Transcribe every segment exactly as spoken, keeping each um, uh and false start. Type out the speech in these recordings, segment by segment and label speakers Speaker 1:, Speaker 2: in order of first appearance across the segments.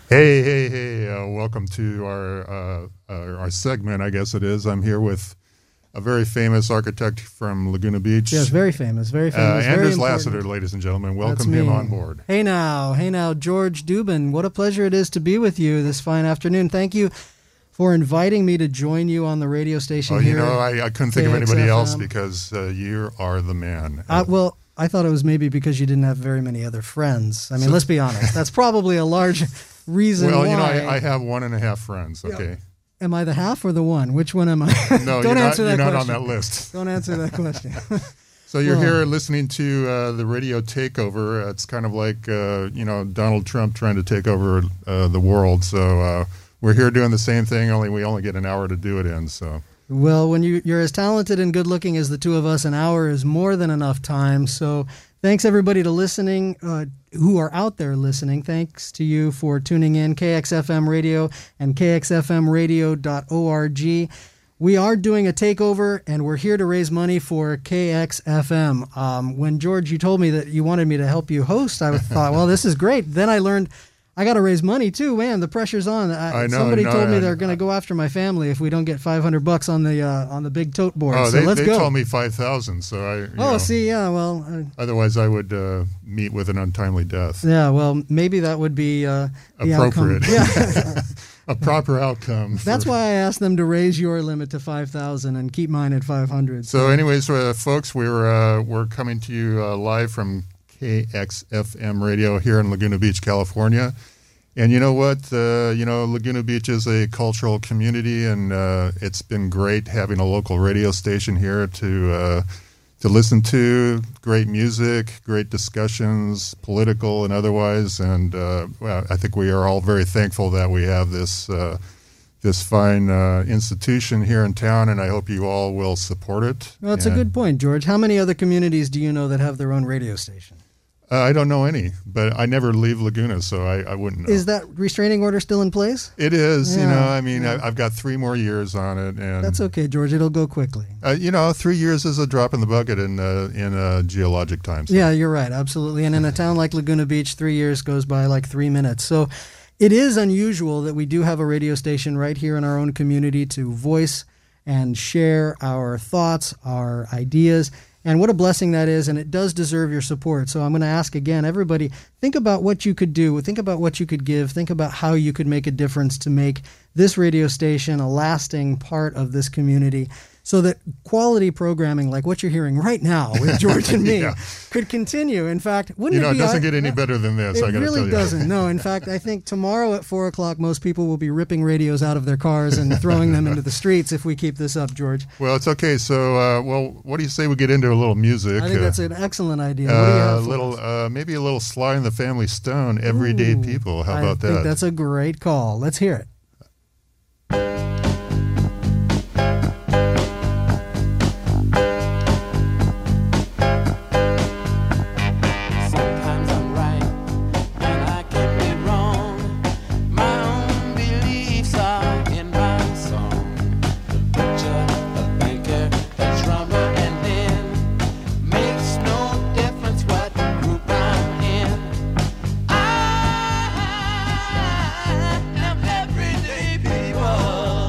Speaker 1: Hey, hey, hey! Uh, welcome to our uh, uh, our segment, I guess it is. I'm here with a very famous architect from Laguna Beach.
Speaker 2: Yes, very famous, very famous.
Speaker 1: Uh,
Speaker 2: very
Speaker 1: Anders
Speaker 2: important.
Speaker 1: Lassiter, ladies and gentlemen. Welcome
Speaker 2: That's
Speaker 1: him
Speaker 2: me.
Speaker 1: on board.
Speaker 2: Hey now, hey now, George Dubin. What a pleasure it is to be with you this fine afternoon. Thank you for inviting me to join you on the radio station
Speaker 1: Oh,
Speaker 2: here.
Speaker 1: you know, I, I couldn't think
Speaker 2: K
Speaker 1: of
Speaker 2: X
Speaker 1: anybody
Speaker 2: F M.
Speaker 1: else because uh, you are the man.
Speaker 2: Uh, well, I thought it was maybe because you didn't have very many other friends. I mean,
Speaker 1: So-
Speaker 2: let's be honest. That's probably a large reason
Speaker 1: well,
Speaker 2: why.
Speaker 1: you know, I, I have one and a half friends. Okay.
Speaker 2: Am I the half or the one? Which one am I?
Speaker 1: No,
Speaker 2: Don't
Speaker 1: you're,
Speaker 2: answer
Speaker 1: not,
Speaker 2: that
Speaker 1: you're not
Speaker 2: question.
Speaker 1: on that list.
Speaker 2: Don't answer that question.
Speaker 1: So you're
Speaker 2: Well-
Speaker 1: here listening to uh, the radio takeover. It's kind of like, uh, you know, Donald Trump trying to take over uh, the world. So uh, we're here doing the same thing, only we only get an hour to do it in. So
Speaker 2: Well, when you, you're as talented and good looking as the two of us, an hour is more than enough time. So thanks everybody to listening, uh, who are out there listening. Thanks to you for tuning in, K X F M Radio and K X F M radio dot org. We are doing a takeover, and we're here to raise money for K X F M. Um, when, George, you told me that you wanted me to help you host, I thought, well, this is great. Then I learned I got to raise money too, man. The pressure's on. I,
Speaker 1: I know,
Speaker 2: somebody
Speaker 1: no,
Speaker 2: told me
Speaker 1: I-
Speaker 2: they're going to go after my family if we don't get five hundred bucks on the uh, on the big tote board.
Speaker 1: oh,
Speaker 2: so
Speaker 1: they,
Speaker 2: let's
Speaker 1: they
Speaker 2: go.
Speaker 1: told me five thousand. So I, you
Speaker 2: oh,
Speaker 1: know,
Speaker 2: see, yeah, well, uh,
Speaker 1: otherwise I would uh, meet with an untimely death.
Speaker 2: yeah, well, maybe that would be uh, the
Speaker 1: Appropriate.
Speaker 2: outcome. Yeah,
Speaker 1: A proper outcome.
Speaker 2: that's
Speaker 1: for-
Speaker 2: why I asked them to raise your limit to five thousand and keep mine at five hundred.
Speaker 1: So, anyways, uh, folks, we're uh, we're coming to you uh, live from K X F M Radio here in Laguna Beach, California. And you know what? Uh, you know, Laguna Beach is a cultural community, and uh, it's been great having a local radio station here to uh, to listen to. Great music, great discussions, political and otherwise. And uh, well, I think we are all very thankful that we have this uh, this fine uh, institution here in town, and I hope you all will support it.
Speaker 2: Well, that's a
Speaker 1: And,
Speaker 2: good point, George. How many other communities do you know that have their own radio station?
Speaker 1: Uh, I don't know any, but I never leave Laguna, so I, I wouldn't know.
Speaker 2: Is that restraining order still in place?
Speaker 1: It is, you
Speaker 2: Yeah,
Speaker 1: know, I mean,
Speaker 2: yeah.
Speaker 1: I, I've got three more years on it, and
Speaker 2: That's okay, George. It'll go quickly.
Speaker 1: uh, you know, three years is a drop in the bucket in uh, in uh, geologic times.
Speaker 2: Yeah, you're right. Absolutely. And in a town like Laguna Beach, three years goes by like three minutes. So it is unusual that we do have a radio station right here in our own community to voice and share our thoughts, our ideas. And what a blessing that is, and it does deserve your support. So I'm going to ask again, everybody, think about what you could do, think about what you could give, think about how you could make a difference to make this radio station a lasting part of this community so that quality programming like what you're hearing right now with George and me
Speaker 1: Yeah.
Speaker 2: could continue. In fact, wouldn't
Speaker 1: You know,
Speaker 2: it
Speaker 1: it
Speaker 2: be...
Speaker 1: doesn't
Speaker 2: I-
Speaker 1: get any better than this,
Speaker 2: It
Speaker 1: I got to
Speaker 2: really
Speaker 1: tell you.
Speaker 2: doesn't. No, in fact, I think tomorrow at four o'clock, most people will be ripping radios out of their cars and throwing them into the streets if we keep this up, George.
Speaker 1: Well, it's okay. So, uh, well, what do you say we get into a little music?
Speaker 2: I think
Speaker 1: Uh,
Speaker 2: that's an excellent idea. What do you
Speaker 1: uh,
Speaker 2: have
Speaker 1: a
Speaker 2: for
Speaker 1: little,
Speaker 2: us?
Speaker 1: uh, maybe a little Sly and the Family Stone, Everyday
Speaker 2: Ooh,
Speaker 1: People. How
Speaker 2: I
Speaker 1: about
Speaker 2: think
Speaker 1: that?
Speaker 2: that's a great call. Let's hear it.
Speaker 3: Sometimes I'm right and I can be wrong. My own beliefs are in my song. The butcher, the banker, the drummer, and then makes no difference what group I'm in. I am everyday people.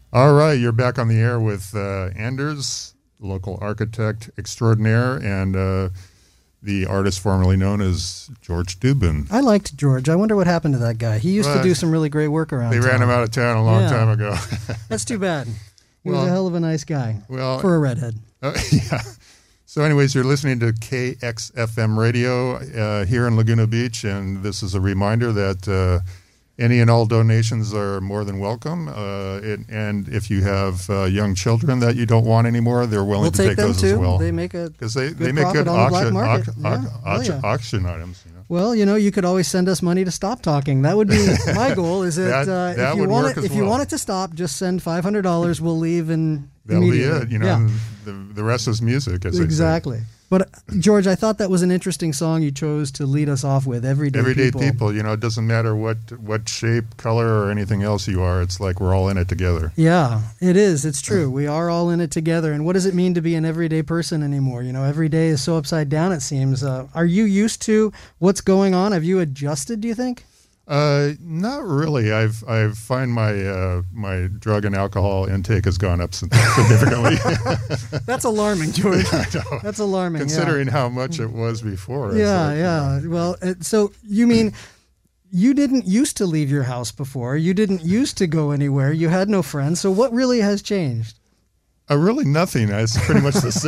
Speaker 1: All right, you're back on the air with uh, Anders, local architect extraordinaire, and uh, the artist formerly known as George Dubin.
Speaker 2: I liked George. I wonder what happened to that guy. He used
Speaker 1: Well,
Speaker 2: to do some really great work around
Speaker 1: They
Speaker 2: town.
Speaker 1: ran him out of town a long
Speaker 2: Yeah.
Speaker 1: time ago.
Speaker 2: That's too bad. He
Speaker 1: Well-
Speaker 2: was a hell of a nice guy
Speaker 1: well,
Speaker 2: for a redhead.
Speaker 1: Uh, yeah. So anyways, you're listening to K X F M radio uh, here in Laguna Beach, and this is a reminder that uh, any and all donations are more than welcome. Uh, it, and if you have uh, young children that you don't want anymore, they're willing
Speaker 2: We'll
Speaker 1: to
Speaker 2: take
Speaker 1: take
Speaker 2: them
Speaker 1: those
Speaker 2: too.
Speaker 1: as well.
Speaker 2: They make a
Speaker 1: Because they,
Speaker 2: good
Speaker 1: they make
Speaker 2: profit
Speaker 1: good
Speaker 2: on the black
Speaker 1: auction,
Speaker 2: market.
Speaker 1: auc-
Speaker 2: Yeah.
Speaker 1: auc-
Speaker 2: Oh,
Speaker 1: auction,
Speaker 2: yeah.
Speaker 1: auction items. You know?
Speaker 2: Well, you know, you could always send us money to stop talking. That would be my goal. Is that,
Speaker 1: That-
Speaker 2: uh,
Speaker 1: that
Speaker 2: if you
Speaker 1: would
Speaker 2: want
Speaker 1: work
Speaker 2: it,
Speaker 1: as
Speaker 2: if you
Speaker 1: well.
Speaker 2: want it to stop, just send five hundred dollars. We'll leave and
Speaker 1: That'll be
Speaker 2: immediately.
Speaker 1: it. You know,
Speaker 2: Yeah.
Speaker 1: the, the rest is music, as they say.
Speaker 2: Exactly. But uh, George, I thought that was an interesting song you chose to lead us off with. Everyday,
Speaker 1: Everyday
Speaker 2: people.
Speaker 1: people. You know, it doesn't matter what what shape, color, or anything else you are. It's like we're all in it together.
Speaker 2: Yeah, it is. It's true. We are all in it together. And what does it mean to be an everyday person anymore? You know, every day is so upside down, it seems. Uh, are you used to what's going on? Have you adjusted, do you think?
Speaker 1: Uh, not really. I've I find my uh, my drug and alcohol intake has gone up significantly.
Speaker 2: That's alarming, George.
Speaker 1: I know.
Speaker 2: That's alarming.
Speaker 1: Considering how much it was before. it's
Speaker 2: Yeah,
Speaker 1: like,
Speaker 2: yeah. yeah. Well, uh, so you mean you didn't used to leave your house before? You didn't used to go anywhere? You had no friends? So what really has changed?
Speaker 1: Uh, really nothing. It's pretty much the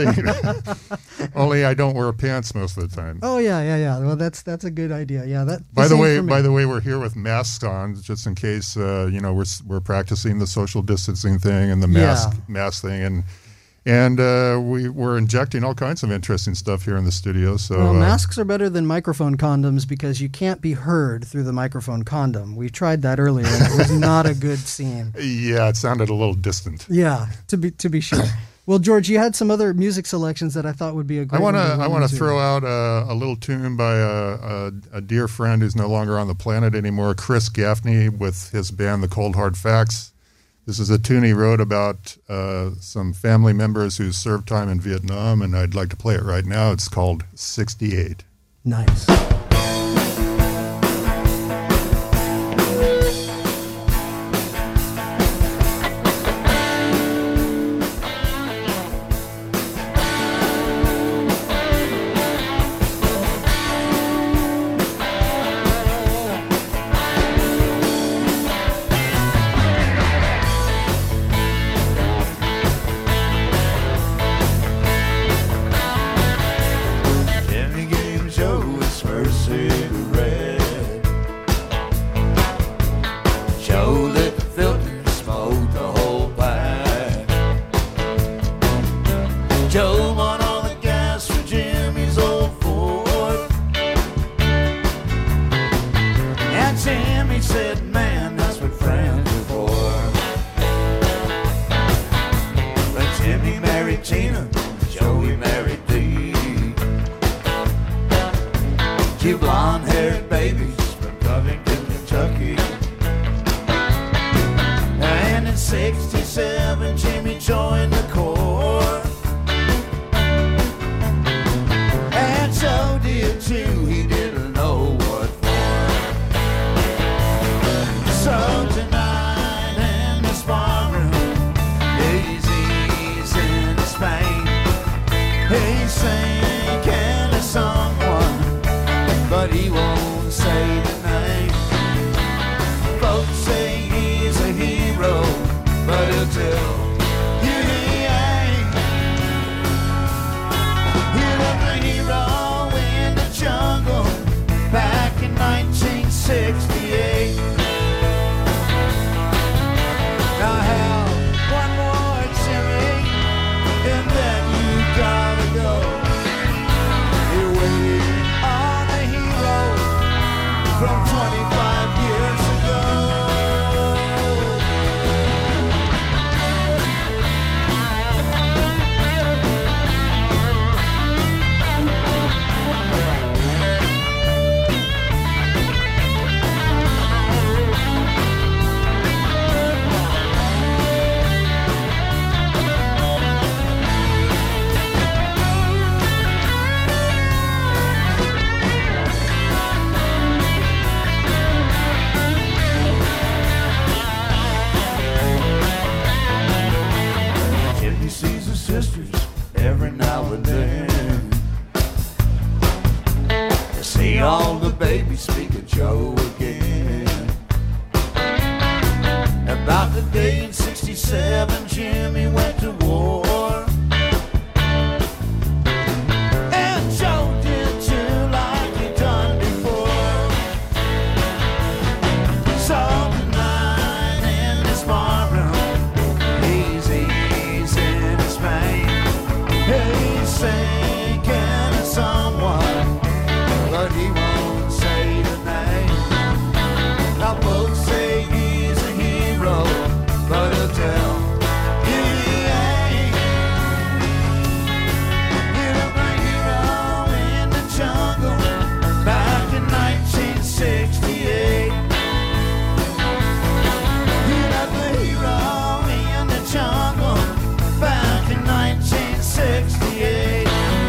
Speaker 1: same. Only I don't wear pants most of the time.
Speaker 2: Oh, yeah, yeah, yeah. Well, that's that's a good idea. Yeah, that.
Speaker 1: By the
Speaker 2: same
Speaker 1: way,
Speaker 2: for me.
Speaker 1: by the way, we're here with masks on, just in case. Uh, you know, we're s- we're practicing the social distancing thing and the mask
Speaker 2: Yeah.
Speaker 1: mask thing, and and uh, we we're injecting all kinds of interesting stuff here in the studio. So
Speaker 2: Well,
Speaker 1: uh,
Speaker 2: masks are better than microphone condoms because you can't be heard through the microphone condom. We tried that earlier, and it was not a good scene.
Speaker 1: yeah, it sounded a little distant.
Speaker 2: Yeah, to be to be sure. Well, George, you had some other music selections that I thought would be a great.
Speaker 1: I want to
Speaker 2: one
Speaker 1: I
Speaker 2: go
Speaker 1: want to
Speaker 2: into.
Speaker 1: throw out a, a little tune by a, a, a dear friend who's no longer on the planet anymore, Chris Gaffney, with his band The Cold Hard Facts. This is a tune he wrote about uh, some family members who served time in Vietnam, and I'd like to play it right now. It's called sixty-eight.
Speaker 2: Nice.
Speaker 4: Jimmy gave Joe his first cigarette. Joe lit the filter, smoked the whole pack. Joe bought all the gas for Jimmy's old Ford. And Jimmy said, man, that's what friends are for. But Jimmy married Tina, Joey married Dee. Two blonde-haired babies from Covington, Kentucky. And in sixty-seven, Jimmy joined the Corps. And Joe did too, he didn't know what for. So tonight in this barroom, Daisy's in Spain. He's thinking of someone, but he won't say the name. Folks say he's a hero, but he'll tell you he ain't. He was a hero in the jungle back in nineteen sixty-eight. Now have one more, Jimmy, and then you gotta go. You're waiting on a hero all the babies speak of Joe again. About the day in sixty-seven, Jimmy went to war. And Joe did too, like he done before. So tonight in this barroom, he's easing his pain. He's thinking of someone, but he won't say the name. Now folks say he's a hero, but he'll tell you he ain't. He's a hero in the jungle back in nineteen sixty-eight. He's the hero in the jungle back in nineteen sixty-eight.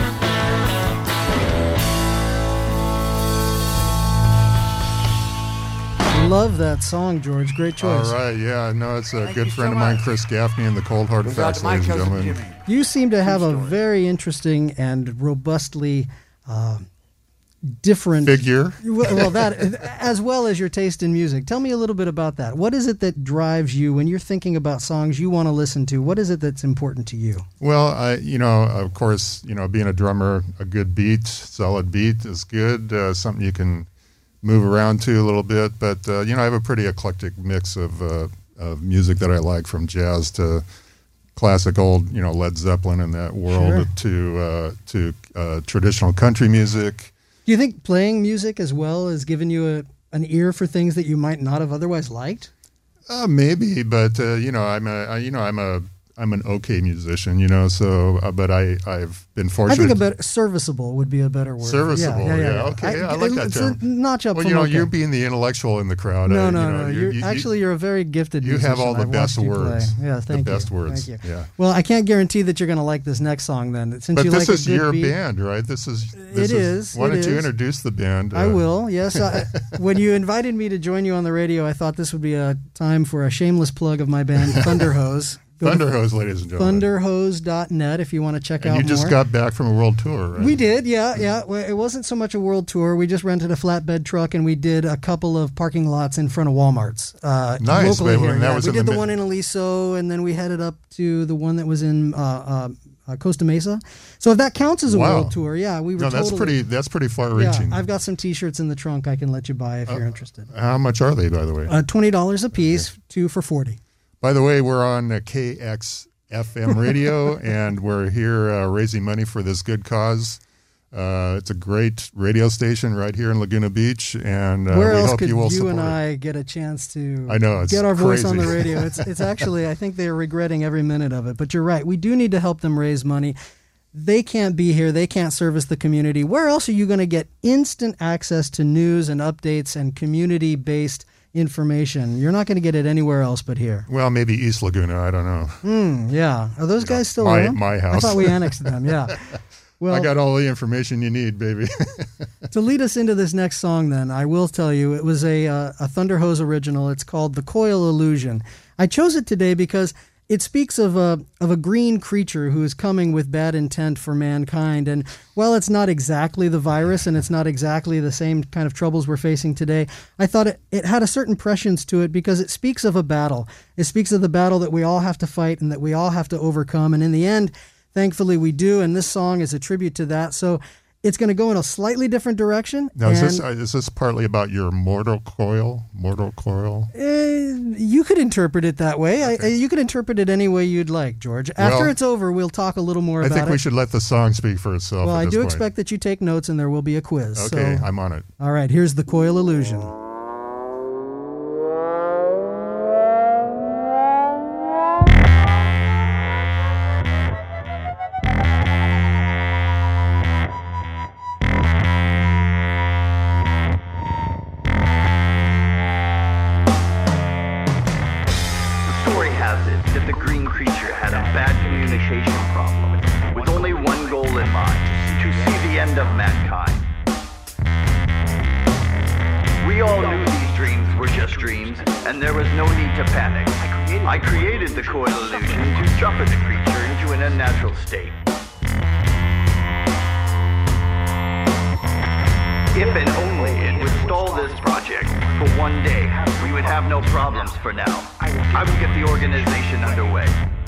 Speaker 2: Love that song, George. Great choice.
Speaker 1: All right, yeah, no, it's a
Speaker 4: Thank
Speaker 1: good
Speaker 4: you
Speaker 1: friend
Speaker 4: so
Speaker 1: of mine,
Speaker 4: much.
Speaker 1: Chris Gaffney, and the Cold Hard
Speaker 4: Goes out
Speaker 1: Facts,
Speaker 4: to my
Speaker 1: ladies and
Speaker 4: cousin
Speaker 1: gentlemen.
Speaker 4: Jimmy.
Speaker 2: You seem to have a
Speaker 4: story.
Speaker 2: very interesting and robustly uh, different
Speaker 1: Figure.
Speaker 2: Well, well, that as well as your taste in music. Tell me a little bit about that. What is it that drives you when you're thinking about songs you want to listen to? What is it that's important to you?
Speaker 1: Well, I, you know, of course, you know, being a drummer, a good beat, solid beat is good. Uh, something you can move around to a little bit. But uh, you know, I have a pretty eclectic mix of uh, of music that I like, from jazz to classic old, you know, Led Zeppelin and that world,
Speaker 2: Sure.
Speaker 1: to uh, to uh, traditional country music.
Speaker 2: Do you think playing music as well has given you a, an ear for things that you might not have otherwise liked?
Speaker 1: Uh, maybe, but uh, you know, I'm a, I, you know, I'm a, I'm an okay musician, you know. So, uh, but I, I've been
Speaker 2: I
Speaker 1: fortunate.
Speaker 2: think a better serviceable would be a better word.
Speaker 1: Serviceable, yeah, okay, yeah, I like that
Speaker 2: it's
Speaker 1: term.
Speaker 2: a notch up
Speaker 1: well,
Speaker 2: from
Speaker 1: you know,
Speaker 2: okay.
Speaker 1: you're being the intellectual in the crowd.
Speaker 2: No,
Speaker 1: I,
Speaker 2: no,
Speaker 1: you know,
Speaker 2: no.
Speaker 1: you-
Speaker 2: You're,
Speaker 1: you-
Speaker 2: actually, you're a very gifted
Speaker 1: you
Speaker 2: musician.
Speaker 1: have all the
Speaker 2: I've
Speaker 1: best
Speaker 2: watched you
Speaker 1: words.
Speaker 2: play. Yeah, thank
Speaker 1: the
Speaker 2: you.
Speaker 1: best words.
Speaker 2: Thank you.
Speaker 1: Yeah.
Speaker 2: Well, I can't guarantee that you're going to like this next song then. Since
Speaker 1: But
Speaker 2: you
Speaker 1: this
Speaker 2: like
Speaker 1: is
Speaker 2: a good
Speaker 1: your
Speaker 2: beat,
Speaker 1: band, right? This is. This
Speaker 2: It is,
Speaker 1: Why
Speaker 2: it
Speaker 1: don't you
Speaker 2: is.
Speaker 1: introduce the band?
Speaker 2: I
Speaker 1: uh,
Speaker 2: will, yes. I, when you invited me to join you on the radio, I thought this would be a time for a shameless plug of my band, Thunderhose. Go to
Speaker 1: Thunderhose, ladies and gentlemen.
Speaker 2: thunderhose dot net if you want to check
Speaker 1: And
Speaker 2: out
Speaker 1: you just
Speaker 2: more.
Speaker 1: got back from a world tour, right?
Speaker 2: We did, yeah, yeah. Well, it wasn't so much a world tour. We just rented a flatbed truck and we did a couple of parking lots in front of Walmarts. Uh,
Speaker 1: Nice,
Speaker 2: locally
Speaker 1: but
Speaker 2: here.
Speaker 1: when that
Speaker 2: yeah.
Speaker 1: was
Speaker 2: we
Speaker 1: in
Speaker 2: did
Speaker 1: the
Speaker 2: the
Speaker 1: mid-
Speaker 2: one in Aliso, and then we headed up to the one that was in uh, uh, uh, Costa Mesa. So if that counts as a
Speaker 1: Wow.
Speaker 2: world tour, yeah, we were.
Speaker 1: No, that's
Speaker 2: totally,
Speaker 1: pretty. That's pretty
Speaker 2: Yeah,
Speaker 1: far-reaching.
Speaker 2: I've got some T-shirts in the trunk I can let you buy if you're interested.
Speaker 1: How much are they, by the way?
Speaker 2: Uh, Twenty dollars a piece, two for forty.
Speaker 1: By the way, we're on uh, K X F M radio, and we're here uh, raising money for this good cause. Uh, it's a great radio station right here in Laguna Beach, and uh,
Speaker 2: Where
Speaker 1: we
Speaker 2: else
Speaker 1: hope
Speaker 2: could
Speaker 1: you will
Speaker 2: you
Speaker 1: support
Speaker 2: and
Speaker 1: it.
Speaker 2: I get a chance to
Speaker 1: I know, it's
Speaker 2: get our voice on the
Speaker 1: crazy.
Speaker 2: radio? It's it's actually, I think they're regretting every minute of it. But you're right. We do need to help them raise money. They can't be here. They can't service the community. Where else are you going to get instant access to news and updates and community-based information? You're not going to get it anywhere else but here.
Speaker 1: Well, maybe East Laguna. I don't know.
Speaker 2: Hmm, yeah. Are those guys still
Speaker 1: my-
Speaker 2: around?
Speaker 1: my
Speaker 2: I
Speaker 1: house.
Speaker 2: thought we annexed them, yeah. Well,
Speaker 1: I got all the information you need, baby.
Speaker 2: to lead us into this next song, then, I will tell you, it was a, uh, a Thunderhose original. It's called The Coil Illusion. I chose it today because it speaks of a, of a green creature who is coming with bad intent for mankind. And while it's not exactly the virus and it's not exactly the same kind of troubles we're facing today, I thought it, it had a certain prescience to it because it speaks of a battle. It speaks of the battle that we all have to fight and that we all have to overcome. And in the end, thankfully we do, and this song is a tribute to that. So it's going to go in a slightly different direction.
Speaker 1: Now, is this,
Speaker 2: and,
Speaker 1: uh, is this partly about your mortal coil? Mortal coil?
Speaker 2: eh, you could interpret it that way. I, you could interpret it any way you'd like, George. After
Speaker 1: Well,
Speaker 2: it's over, we'll talk a little more
Speaker 1: I
Speaker 2: about
Speaker 1: think we
Speaker 2: it.
Speaker 1: should let the song speak for itself.
Speaker 2: Well,
Speaker 1: at
Speaker 2: I
Speaker 1: this
Speaker 2: do
Speaker 1: point.
Speaker 2: expect that you take notes, and there will be a quiz.
Speaker 1: Okay,
Speaker 2: So,
Speaker 1: I'm on it.
Speaker 2: all right, here's The Coil Illusion.
Speaker 5: The story has it that the green creature had a bad communication problem with only one goal in mind, to see the end of mankind. We all knew these dreams were just dreams, and there was no need to panic. I created the coil illusion to suffer the creature into an unnatural state. If and only it would stall this project for one day, we would have no problems for now. I would get the organization underway.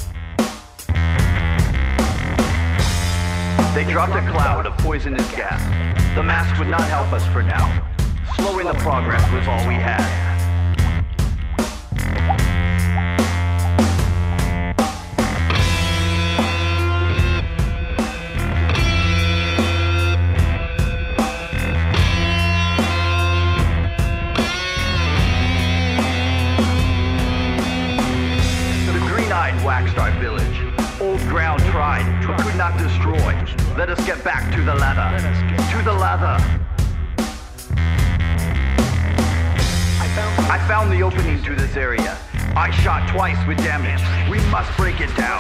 Speaker 5: They dropped a cloud of poisonous gas. The mask would not help us for now. Slowing the progress was all we had. Waxed our village. Old ground tried, but could not destroy. Let us get back to the lather. To the lather. I found the opening to this area. I shot twice with damage. We must break it down.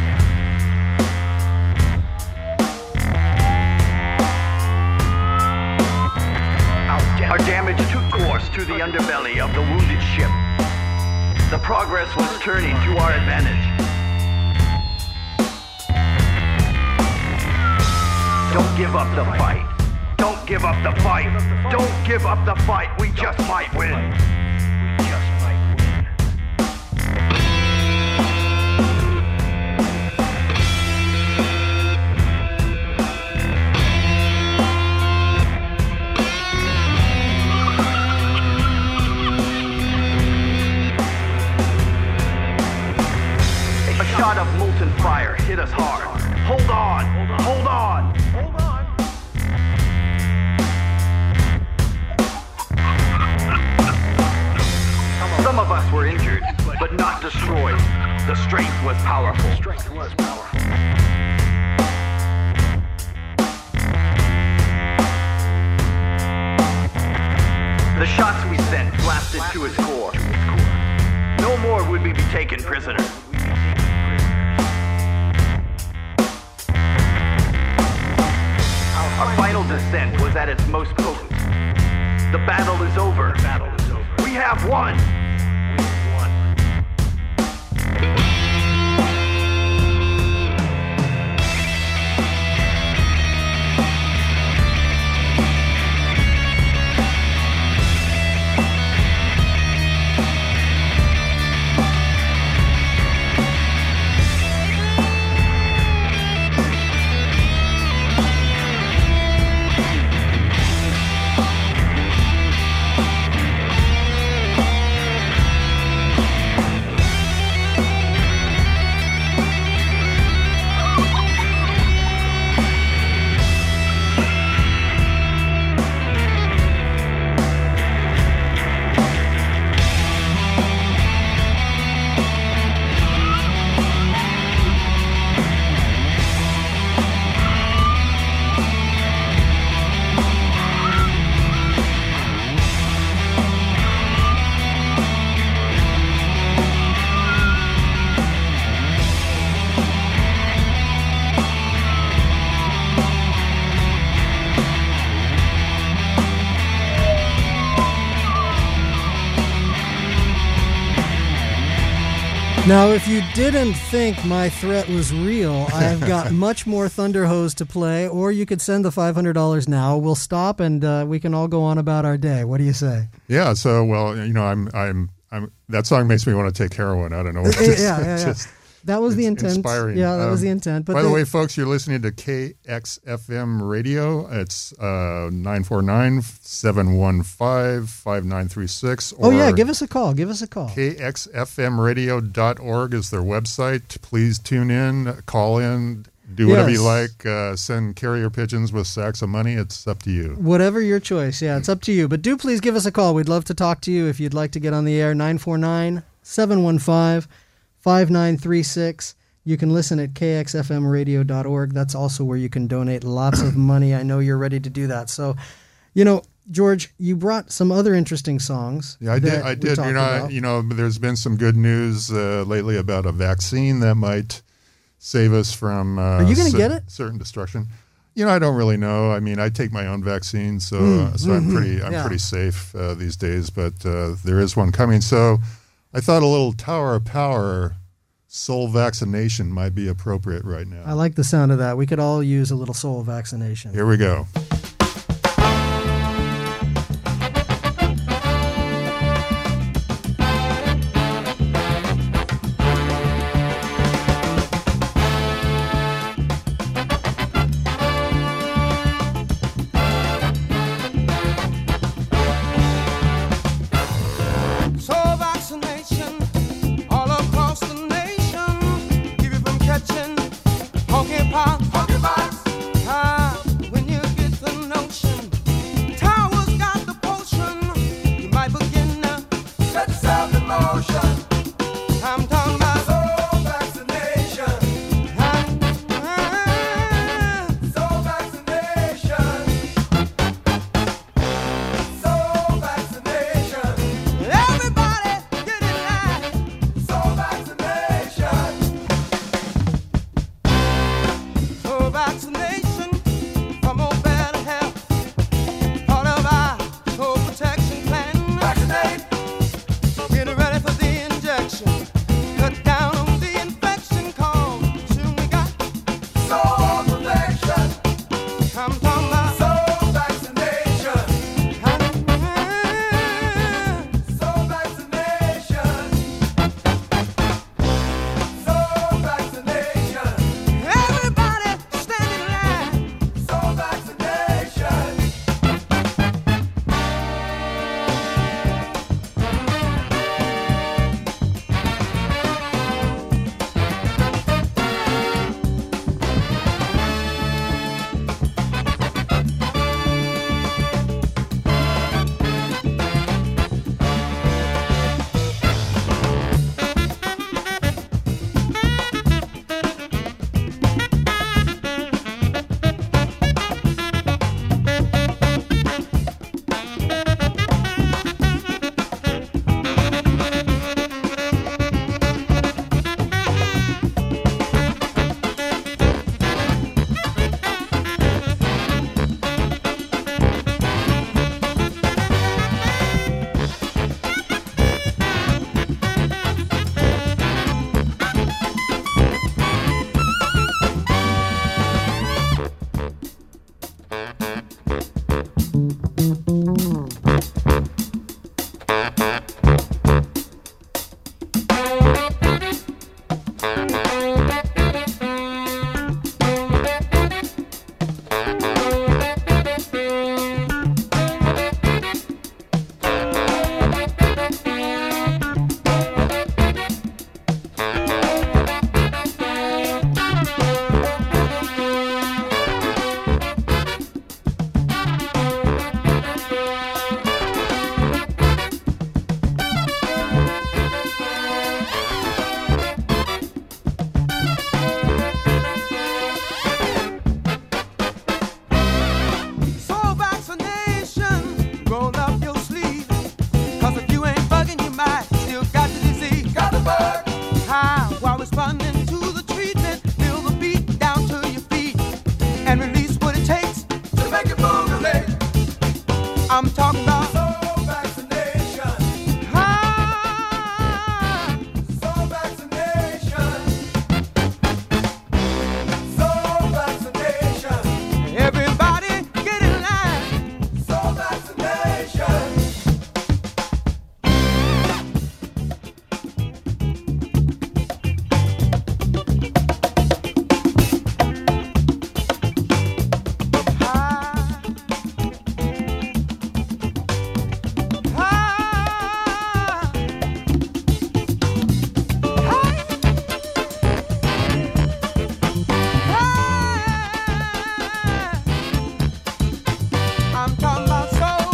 Speaker 5: Our damage took course to the underbelly of the wounded ship. The progress was turning to our advantage. Don't give up the fight. Don't give up the fight. Don't give up the fight. We just might win. We just might win. A shot of molten fire hit us hard. Hold on. Hold on. Hold on. Some of us were injured, but not destroyed. The strength was powerful. Strength was powerful. The shots we sent blasted to its core. No more would we be taken prisoner. Our final descent was at its most potent. The battle is over. We have won.
Speaker 2: Now, if you didn't think my threat was real, I have got much more Thunder Hose to play, or you could send the five hundred dollars now. We'll stop and uh, we can all go on about our day. What do you say?
Speaker 1: Yeah, so, well, you know, I'm, I'm, I'm, that song makes me want to take heroin. I don't know. What
Speaker 2: yeah, yeah, yeah.
Speaker 1: Just,
Speaker 2: that was the intent.
Speaker 1: Inspiring.
Speaker 2: Yeah, that
Speaker 1: um,
Speaker 2: was the intent. But
Speaker 1: by
Speaker 2: they,
Speaker 1: the way, folks, you're listening to K X F M Radio. It's uh, nine four nine, seven one five, five nine three six.
Speaker 2: Oh, yeah, give us a call. Give us a call.
Speaker 1: K X F M radio dot org is their website. Please tune in, call in, do whatever
Speaker 2: Yes.
Speaker 1: you like. Uh, send carrier pigeons with sacks of money. It's up to you.
Speaker 2: Whatever your choice. Yeah, it's up to you. But do please give us a call. We'd love to talk to you if you'd like to get on the air. nine four nine, seven one five, five nine three six. You can listen at K X F M radio dot org. That's also where you can donate lots of money. I know you're ready to do that. So, you know, George, you brought some other interesting songs.
Speaker 1: Yeah, I did.
Speaker 2: that
Speaker 1: I
Speaker 2: we
Speaker 1: did.
Speaker 2: talked
Speaker 1: You know, I,
Speaker 2: about.
Speaker 1: you know, there's been some good news uh, lately about a vaccine that might save us from. Uh,
Speaker 2: Are you going to
Speaker 1: cer-
Speaker 2: get it?
Speaker 1: Certain destruction. You know, I don't really know. I mean, I take my own vaccine, so
Speaker 2: Mm,
Speaker 1: uh, so I'm
Speaker 2: mhm,
Speaker 1: pretty I'm
Speaker 2: yeah.
Speaker 1: pretty safe uh, these days. But uh, there is one coming, so I thought a little Tower of Power. Soul vaccination might be appropriate right now.
Speaker 2: I like the sound of that. We could all use a little soul vaccination.
Speaker 1: Here we go.
Speaker 4: I'm talking about
Speaker 6: Soul vaccination.
Speaker 4: ah,
Speaker 6: Soul vaccination. Soul vaccination.
Speaker 4: everybody get in line.
Speaker 6: Soul vaccination.
Speaker 4: I'm talking about soul,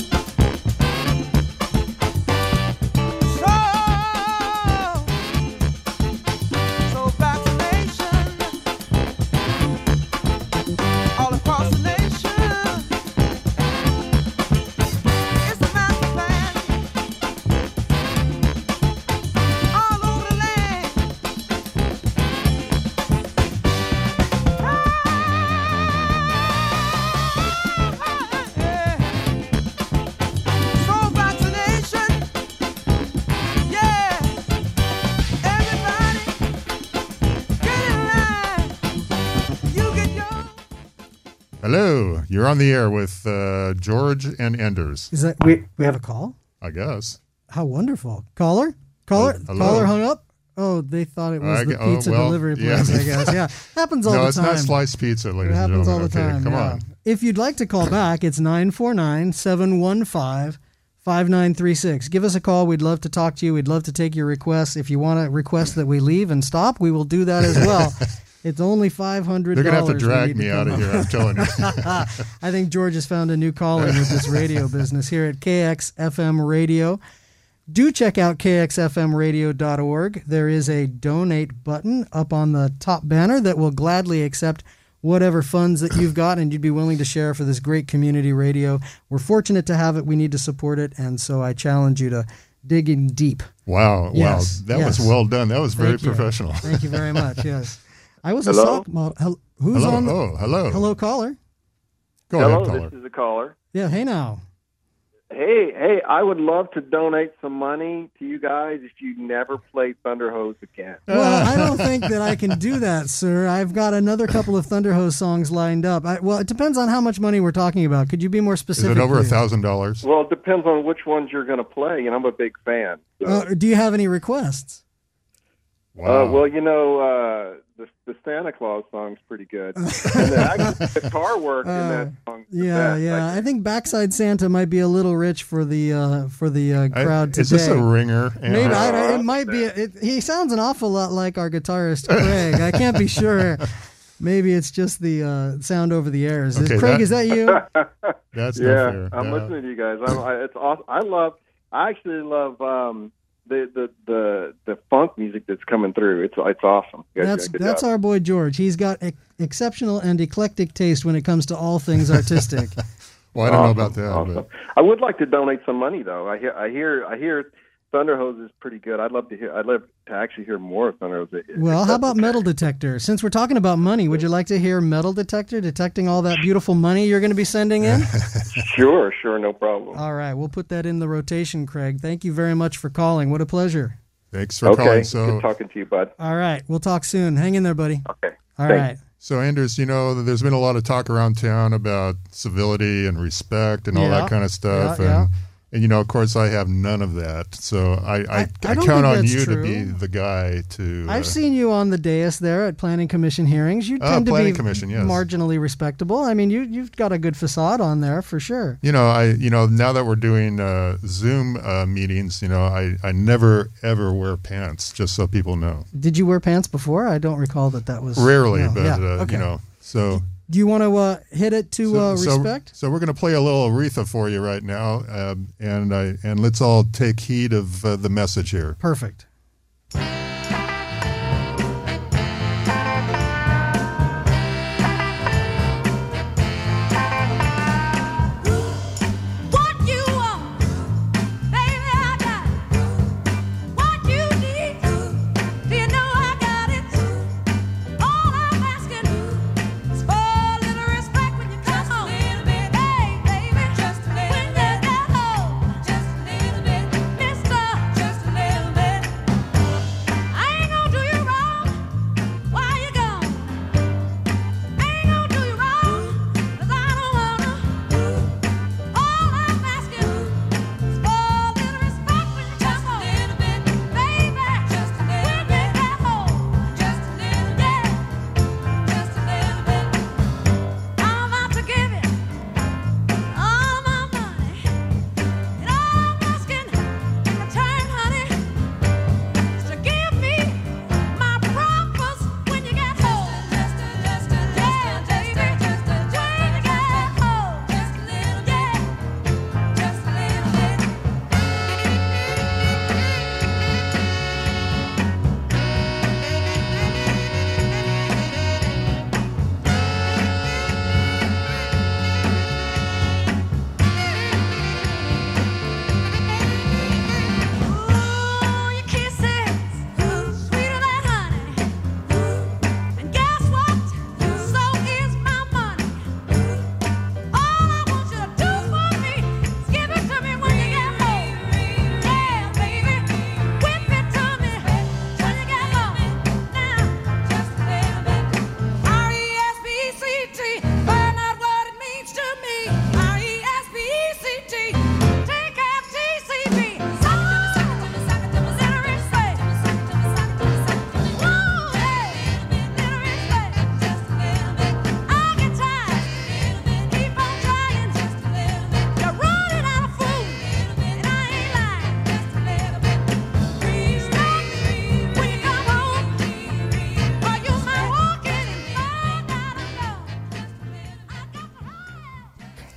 Speaker 4: soul, soul vaccination all across the nation. It's a master plan all over the land. Soul vaccination, yeah. Everybody, get in line. You get yours.
Speaker 1: Hello, you're on the air with uh, George and Enders,
Speaker 2: Is that we we have a call?
Speaker 1: I guess.
Speaker 2: How wonderful. Caller? Caller?
Speaker 1: Hello?
Speaker 2: Caller hung up? Oh, they thought it was
Speaker 1: I
Speaker 2: the
Speaker 1: gue- oh,
Speaker 2: pizza
Speaker 1: well,
Speaker 2: delivery
Speaker 1: yeah.
Speaker 2: place, I guess. Yeah. Happens all
Speaker 1: no,
Speaker 2: the
Speaker 1: it's
Speaker 2: time.
Speaker 1: not sliced pizza,
Speaker 2: It
Speaker 1: ladies and
Speaker 2: happens all
Speaker 1: gentlemen.
Speaker 2: the
Speaker 1: Okay,
Speaker 2: time.
Speaker 1: come
Speaker 2: yeah.
Speaker 1: on.
Speaker 2: If you'd like to call back, it's nine four nine, seven one five, five nine three six. Give us a call. We'd love to talk to you. We'd love to take your requests. If you want to request that we leave and stop, we will do that as well. It's only five hundred dollars.
Speaker 1: They're going to have to
Speaker 2: we
Speaker 1: drag
Speaker 2: need
Speaker 1: me
Speaker 2: to
Speaker 1: out
Speaker 2: come
Speaker 1: of here, I'm telling you.
Speaker 2: I think George has found a new calling with this radio business here at K X F M Radio. Do check out K X F M radio dot org. There is a donate button up on the top banner that will gladly accept whatever funds that you've got and you'd be willing to share for this great community radio. We're fortunate to have it. We need to support it. And so I challenge you to dig in deep.
Speaker 1: Wow,
Speaker 2: Yes,
Speaker 1: wow. That
Speaker 2: yes.
Speaker 1: was well done. That was very
Speaker 2: Thank you.
Speaker 1: professional.
Speaker 2: Thank you very much. Yes. I was a
Speaker 7: Hello?
Speaker 2: sock model. Hel- Who's
Speaker 1: Hello,
Speaker 2: on the
Speaker 1: oh, hello.
Speaker 2: Hello, caller.
Speaker 1: Go
Speaker 7: Hello,
Speaker 1: ahead, caller.
Speaker 7: this is a caller.
Speaker 2: Yeah, hey now.
Speaker 7: Hey, hey, I would love to donate some money to you guys if you never play Thunder Hose again.
Speaker 2: Well, I don't think that I can do that, sir. I've got another couple of Thunder Hose songs lined up. I, well, it depends on how much money we're talking about. Could you be more
Speaker 1: Is
Speaker 2: specific?
Speaker 1: it over a
Speaker 2: please?
Speaker 1: thousand dollars?
Speaker 7: Well, it depends on which ones you're going to play, and I'm a big fan. So.
Speaker 2: Uh, do you have any requests?
Speaker 1: Wow.
Speaker 7: Uh, well, you know, uh, the, the Santa Claus song's pretty good. And the actual guitar work in that song. is the
Speaker 2: Yeah,
Speaker 7: best.
Speaker 2: yeah.
Speaker 7: I-
Speaker 2: I think Backside Santa might be a little rich for the uh, for the uh,
Speaker 1: I-
Speaker 2: crowd today.
Speaker 1: is this a ringer?
Speaker 2: Maybe I,
Speaker 7: Uh,
Speaker 2: it might be. It, he sounds an awful lot like our guitarist Craig. I can't be sure. Maybe it's just the uh, sound over the airs. Is-
Speaker 1: Okay,
Speaker 2: Craig,
Speaker 1: that-
Speaker 2: is that you?
Speaker 1: That's no
Speaker 7: yeah,
Speaker 1: fair.
Speaker 7: I'm
Speaker 1: No.
Speaker 7: listening to you guys. I'm, I, it's awesome. I love. I actually love um, the, the the the funk music that's coming through. It's it's awesome. You guys
Speaker 2: That's
Speaker 7: did a good
Speaker 2: that's
Speaker 7: job.
Speaker 2: our boy George. He's got ex- exceptional and eclectic taste when it comes to all things artistic.
Speaker 1: Well, I don't
Speaker 7: Awesome,
Speaker 1: know about that.
Speaker 7: awesome.
Speaker 1: But
Speaker 7: I would like to donate some money though. I hear I hear I hear Thunder Hose is pretty good. I'd love to hear. I'd love to actually hear more of Thunder Hose.
Speaker 2: Well, how about Metal Detector? Since we're talking about money, would you like to hear Metal Detector detecting all that beautiful money you're going to be sending in?
Speaker 7: Sure, sure, no problem.
Speaker 2: All right, we'll put that in the rotation, Craig. Thank you very much for calling. What a pleasure.
Speaker 1: thanks for
Speaker 7: Okay,
Speaker 1: calling. So,
Speaker 7: good talking to you, bud.
Speaker 2: All right, we'll talk soon. Hang in there, buddy.
Speaker 7: Okay.
Speaker 2: All
Speaker 7: Thanks.
Speaker 2: right.
Speaker 1: so Anders, you know, there's been a lot of talk around town about civility and respect and all
Speaker 2: Yeah.
Speaker 1: that kind of stuff.
Speaker 2: Yeah,
Speaker 1: and,
Speaker 2: yeah.
Speaker 1: and, you know, of course, I have none of that. So I, I,
Speaker 2: I- I
Speaker 1: I,
Speaker 2: don't
Speaker 1: count
Speaker 2: think
Speaker 1: on
Speaker 2: that's
Speaker 1: you
Speaker 2: true.
Speaker 1: to be the guy to. uh,
Speaker 2: I've seen you on the dais there at Planning Commission hearings. You
Speaker 1: Oh,
Speaker 2: tend to
Speaker 1: Planning
Speaker 2: be
Speaker 1: Commission, yes.
Speaker 2: marginally respectable. I mean, you, you've got a good facade on there for sure.
Speaker 1: You know, I you know now that we're doing uh, Zoom uh, meetings, you know, I, I never ever wear pants, just so people know.
Speaker 2: Did you wear pants before? I don't recall that that was...
Speaker 1: Rarely,
Speaker 2: no,
Speaker 1: but
Speaker 2: yeah,
Speaker 1: uh,
Speaker 2: okay.
Speaker 1: you know. So
Speaker 2: Do you want to uh, hit it to uh,
Speaker 1: so,
Speaker 2: respect?
Speaker 1: So we're going to play a little Aretha for you right now, um, and I and let's all take heed of uh, the message here.
Speaker 2: Perfect.
Speaker 8: What you want, baby, I got it. What you need, do you know I got it? All I'm asking is for a little respect when you come home. Hey, baby, just a little bit.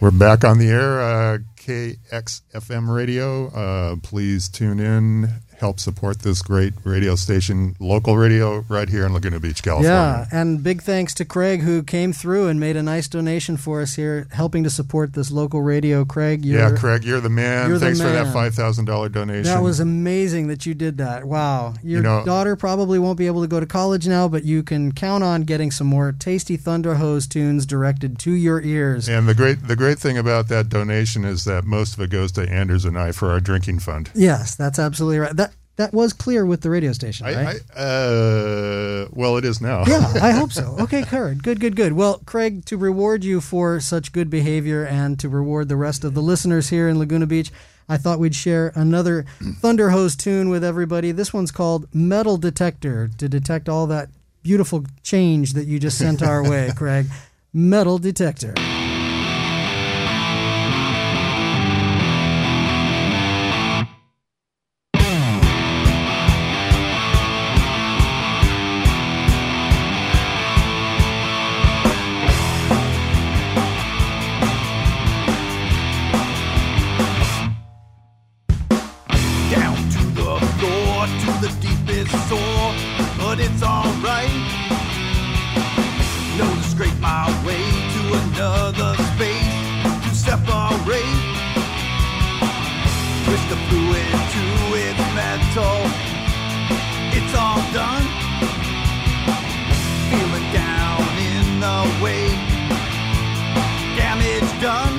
Speaker 1: We're back on the air, uh, K X F M radio. Uh, please tune in, help support this great radio station, local radio right here in Laguna Beach, California.
Speaker 2: Yeah, and big thanks to Craig who came through and made a nice donation for us here, helping to support this local radio. Craig, you're,
Speaker 1: yeah, Craig, you're the man.
Speaker 2: you're the
Speaker 1: Thanks for that
Speaker 2: man.
Speaker 1: five thousand dollars donation.
Speaker 2: That was amazing that you did that. Wow. Your
Speaker 1: You know-
Speaker 2: daughter probably won't be able to go to college now, but you can count on getting some more tasty Thunder Hose tunes directed to your ears.
Speaker 1: And the great the great thing about that donation is that most of it goes to Anders and I for our drinking fund.
Speaker 2: Yes, that's absolutely right. That that was clear with the radio station, right?
Speaker 1: I, I, uh, well, it is now.
Speaker 2: Yeah, I hope so. Okay, good, good, good, good. Well, Craig, to reward you for such good behavior and to reward the rest of the listeners here in Laguna Beach, I thought we'd share another Thunder Hose tune with everybody. This one's called Metal Detector, to detect all that beautiful change that you just sent our way, Craig. Metal Detector.
Speaker 4: Down to the floor, to the deepest sore, but it's alright. No to scrape my way to another space to separate. Twist the fluid to its metal. It's all done. Feeling down in the way. Damage done.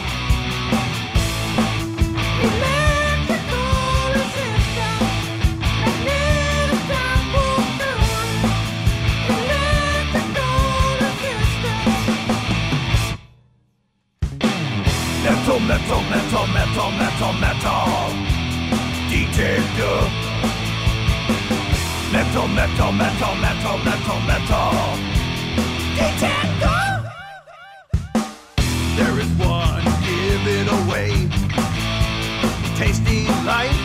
Speaker 4: Metal, metal, metal, metal, metal, metal detector. Metal, metal, metal, metal, metal, metal detector. There is one, give it away. Tasty light,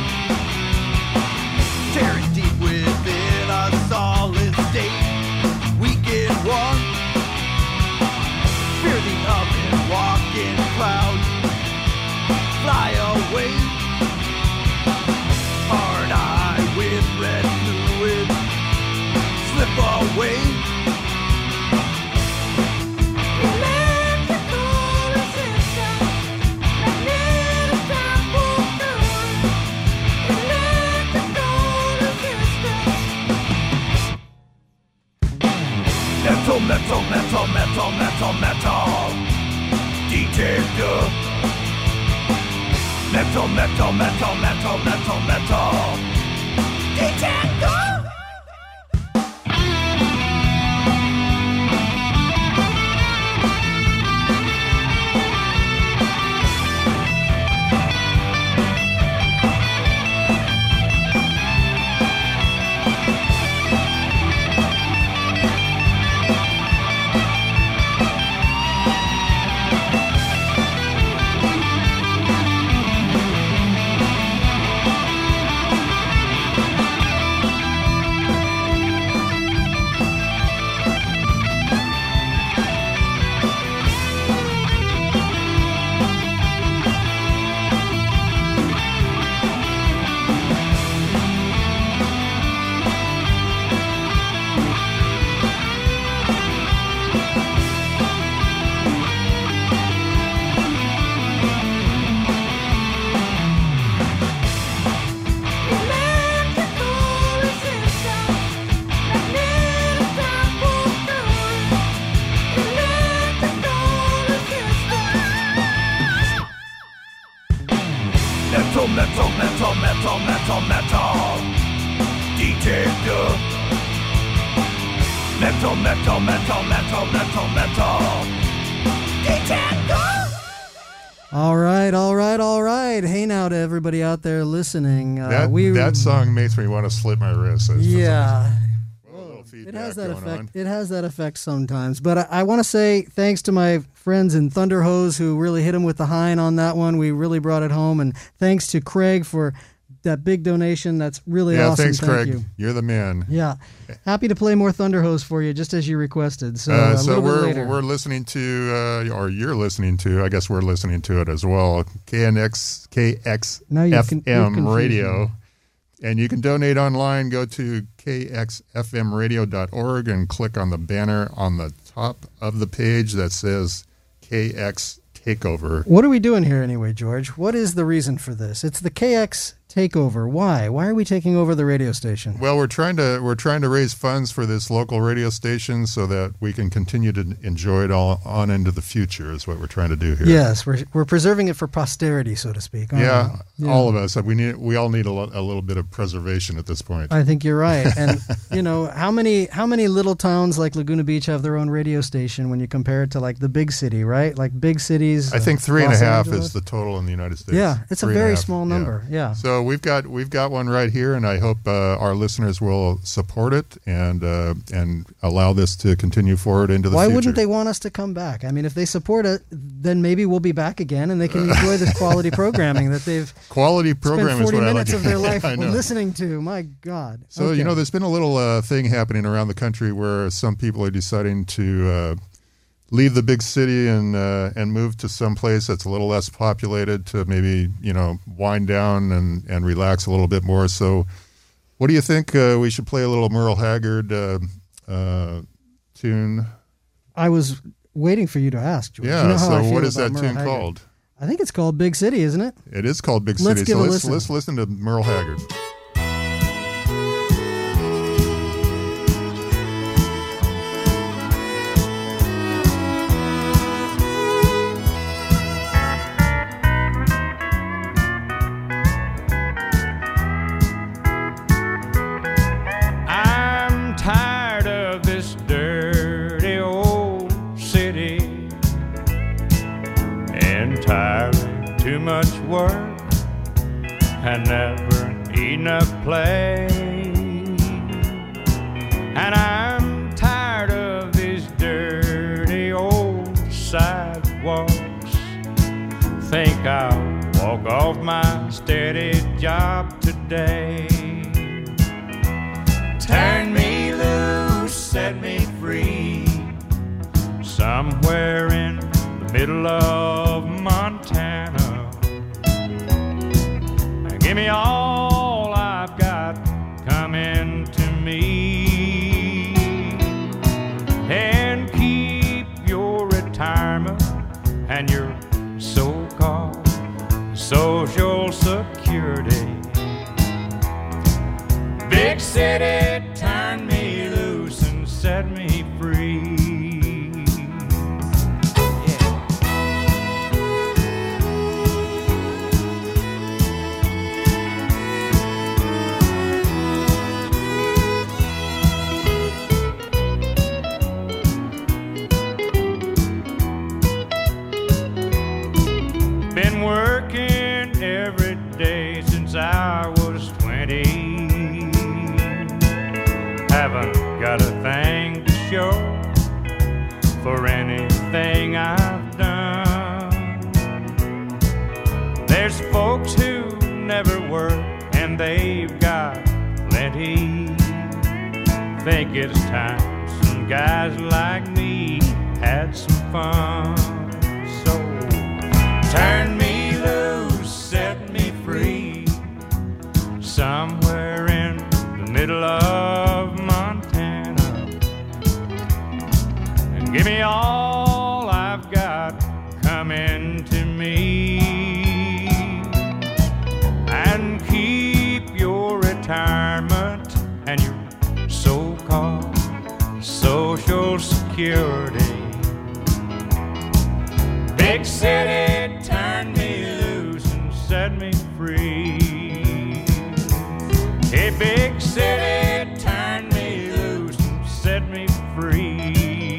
Speaker 4: tearing deep within a solid state. Weekend one, fear the oven, walk in clouds. Fly away, hard eye with red fluid, slip away. Electrical resistance, magnetic sample fluid, electrical resistance. Metal, metal, metal, metal, metal, metal detector. Metal, metal, metal, metal, metal, metal detector. Metal, metal, metal, metal, metal, metal detector. Metal, metal, metal, metal, metal, metal detector.
Speaker 2: All right, all right, all right. Hey now to everybody out there listening. Uh,
Speaker 1: That,
Speaker 2: we,
Speaker 1: that song makes me want to slip my wrist. That's-
Speaker 2: Yeah.
Speaker 1: a little
Speaker 2: It
Speaker 1: feedback
Speaker 2: has that
Speaker 1: going
Speaker 2: effect.
Speaker 1: on.
Speaker 2: It has that effect sometimes. But I, I want to say thanks to my friends in Thunder Hose who really hit him with the hind on that one. We really brought it home. And thanks to Craig for that big donation. That's really
Speaker 1: Yeah,
Speaker 2: awesome.
Speaker 1: thanks,
Speaker 2: Thank
Speaker 1: Craig.
Speaker 2: you.
Speaker 1: You're the man.
Speaker 2: Yeah, happy to play more Thunder Hose for you, just as you requested. So,
Speaker 1: Uh,
Speaker 2: a
Speaker 1: so
Speaker 2: little bit
Speaker 1: we're
Speaker 2: later.
Speaker 1: we're listening to, uh, or you're listening to. I guess we're listening to it as well. K N X K X
Speaker 2: Now you've con- you've
Speaker 1: F M
Speaker 2: confused
Speaker 1: Radio,
Speaker 2: me.
Speaker 1: and you can donate online. Go to k x f m radio dot org and click on the banner on the top of the page that says K X Takeover.
Speaker 2: What are we doing here anyway, George? What is the reason for this? It's the K X takeover. Why? Why are we taking over the radio station?
Speaker 1: Well, we're trying to we're trying to raise funds for this local radio station so that we can continue to enjoy it all on into the future. Is what we're trying to do here.
Speaker 2: Yes, we're we're preserving it for posterity, so to speak. aren't
Speaker 1: Yeah,
Speaker 2: we? Yeah.
Speaker 1: all of us. We need we all need a, lo- a little bit of preservation at this point.
Speaker 2: I think you're right. And you know, how many how many little towns like Laguna Beach have their own radio station when you compare it to like the big city, right? Like big cities.
Speaker 1: I think three and a
Speaker 2: Los
Speaker 1: half
Speaker 2: Angeles.
Speaker 1: is the total in the United States.
Speaker 2: Yeah, it's a
Speaker 1: Three and
Speaker 2: very
Speaker 1: half,
Speaker 2: small
Speaker 1: yeah.
Speaker 2: number. Yeah.
Speaker 1: So we've got we've got one right here, and I hope uh, our listeners will support it and uh, and allow this to continue forward into the
Speaker 2: Why
Speaker 1: future.
Speaker 2: wouldn't they want us to come back? I mean, if they support it, then maybe we'll be back again, and they can enjoy this quality programming that they've
Speaker 1: Quality
Speaker 2: spent
Speaker 1: programming
Speaker 2: forty
Speaker 1: is what
Speaker 2: minutes
Speaker 1: I like.
Speaker 2: of their life
Speaker 1: I know.
Speaker 2: listening to. My God.
Speaker 1: So,
Speaker 2: Okay.
Speaker 1: you know, there's been a little uh, thing happening around the country where some people are deciding to uh, leave the big city and uh, and move to some place that's a little less populated to maybe, you know, wind down and, and relax a little bit more. So what do you think? Uh, we should play a little Merle Haggard uh, uh, tune.
Speaker 2: I was waiting for you to ask, George.
Speaker 1: Yeah,
Speaker 2: You know how I
Speaker 1: so
Speaker 2: feel
Speaker 1: what is
Speaker 2: about
Speaker 1: that
Speaker 2: Merle
Speaker 1: tune
Speaker 2: Haggard.
Speaker 1: called?
Speaker 2: I think it's called Big City, isn't it?
Speaker 1: It is called Big
Speaker 2: Let's
Speaker 1: City.
Speaker 2: give
Speaker 1: So
Speaker 2: a
Speaker 1: let's,
Speaker 2: listen.
Speaker 1: let's listen to Merle Haggard.
Speaker 9: I'm tired of this dirty old city, entirely too much work and never enough play. And I'm tired of these dirty old sidewalks. Think I'll walk off my steady job today. Turn me loose, set me free, somewhere in the middle of Montana. Give me all I've got coming to me, and keep your retirement and your so-called Social Security. Big city, turn me loose and set me free. Been working every day since I was twenty. Haven't got a thing to show for anything I've done. There's folks who never work and they've got plenty. Think it's time some guys like me had some fun. So turn me loose, set me free, somewhere in the middle of Montana, and give me all I've got coming to me, and keep your retirement and your so-called Social Security. Big city, turn me loose and set me free. Hey, big city, turn me loose and set me free.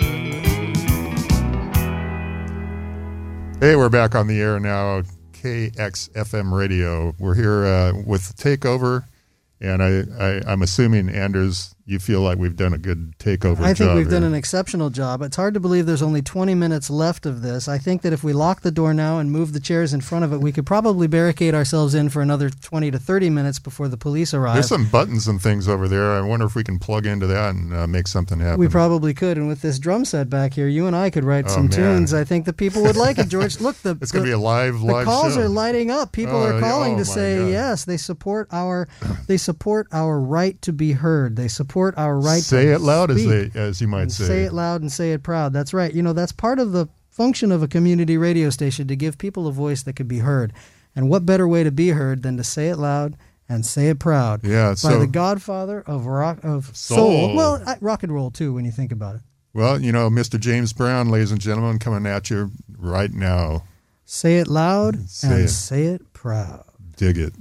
Speaker 1: Hey, we're back on the air now, K X F M Radio. We're here uh, with Takeover, and I, I, I'm assuming, Anders, you feel like we've done a good takeover
Speaker 2: I think
Speaker 1: job
Speaker 2: we've done
Speaker 1: here.
Speaker 2: an exceptional job. It's hard to believe there's only twenty minutes left of this. I think that if we lock the door now and move the chairs in front of it, we could probably barricade ourselves in for another twenty to thirty minutes before the police arrive.
Speaker 1: There's some buttons and things over there. I wonder if we can plug into that and uh, make something happen.
Speaker 2: We probably could. And with this drum set back here, you and I could write
Speaker 1: Oh,
Speaker 2: some
Speaker 1: man.
Speaker 2: tunes. I think the people would like it, George. Look, the,
Speaker 1: It's going to
Speaker 2: the-
Speaker 1: be a live,
Speaker 2: the
Speaker 1: live
Speaker 2: calls
Speaker 1: show.
Speaker 2: are lighting up. People
Speaker 1: Oh,
Speaker 2: are calling
Speaker 1: oh
Speaker 2: to
Speaker 1: my
Speaker 2: say
Speaker 1: God.
Speaker 2: yes. They support our. They support our right to be heard. They support our right.
Speaker 1: Say
Speaker 2: to
Speaker 1: it loud, as
Speaker 2: speak.
Speaker 1: they, as you might
Speaker 2: And
Speaker 1: say.
Speaker 2: say it loud and say it proud. That's right. You know, that's part of the function of a community radio station, to give people a voice that could be heard. And what better way to be heard than to say it loud and say it proud?
Speaker 1: Yeah,
Speaker 2: by
Speaker 1: so-
Speaker 2: the godfather of rock of soul.
Speaker 1: Soul.
Speaker 2: Well, I- rock and roll too, when you think about it.
Speaker 1: Well, you know, Mister James Brown, ladies and gentlemen, coming at you right now.
Speaker 2: Say it loud
Speaker 1: Say
Speaker 2: and
Speaker 1: it.
Speaker 2: say it proud.
Speaker 1: Dig it.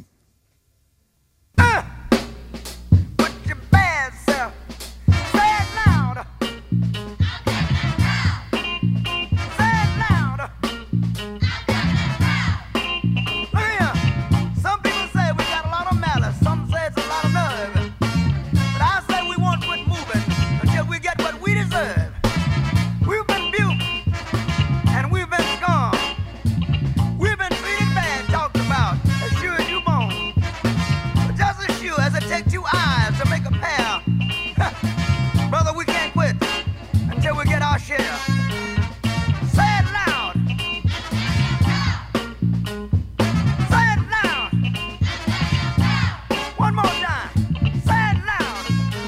Speaker 6: Put your bad self. Say it loud. Say it loud. Look here. Some people say we got a lot of malice. Some say it's a lot of nerve. But I say we won't quit moving until we get what we deserve. We've been buked and we've been scorned. We've been treated bad, talked about, as sure as you born. But just as sure as it takes two eyes to make a pair, brother, we can't quit until we get our share. Say it loud. Say it loud. One more time. Say it loud.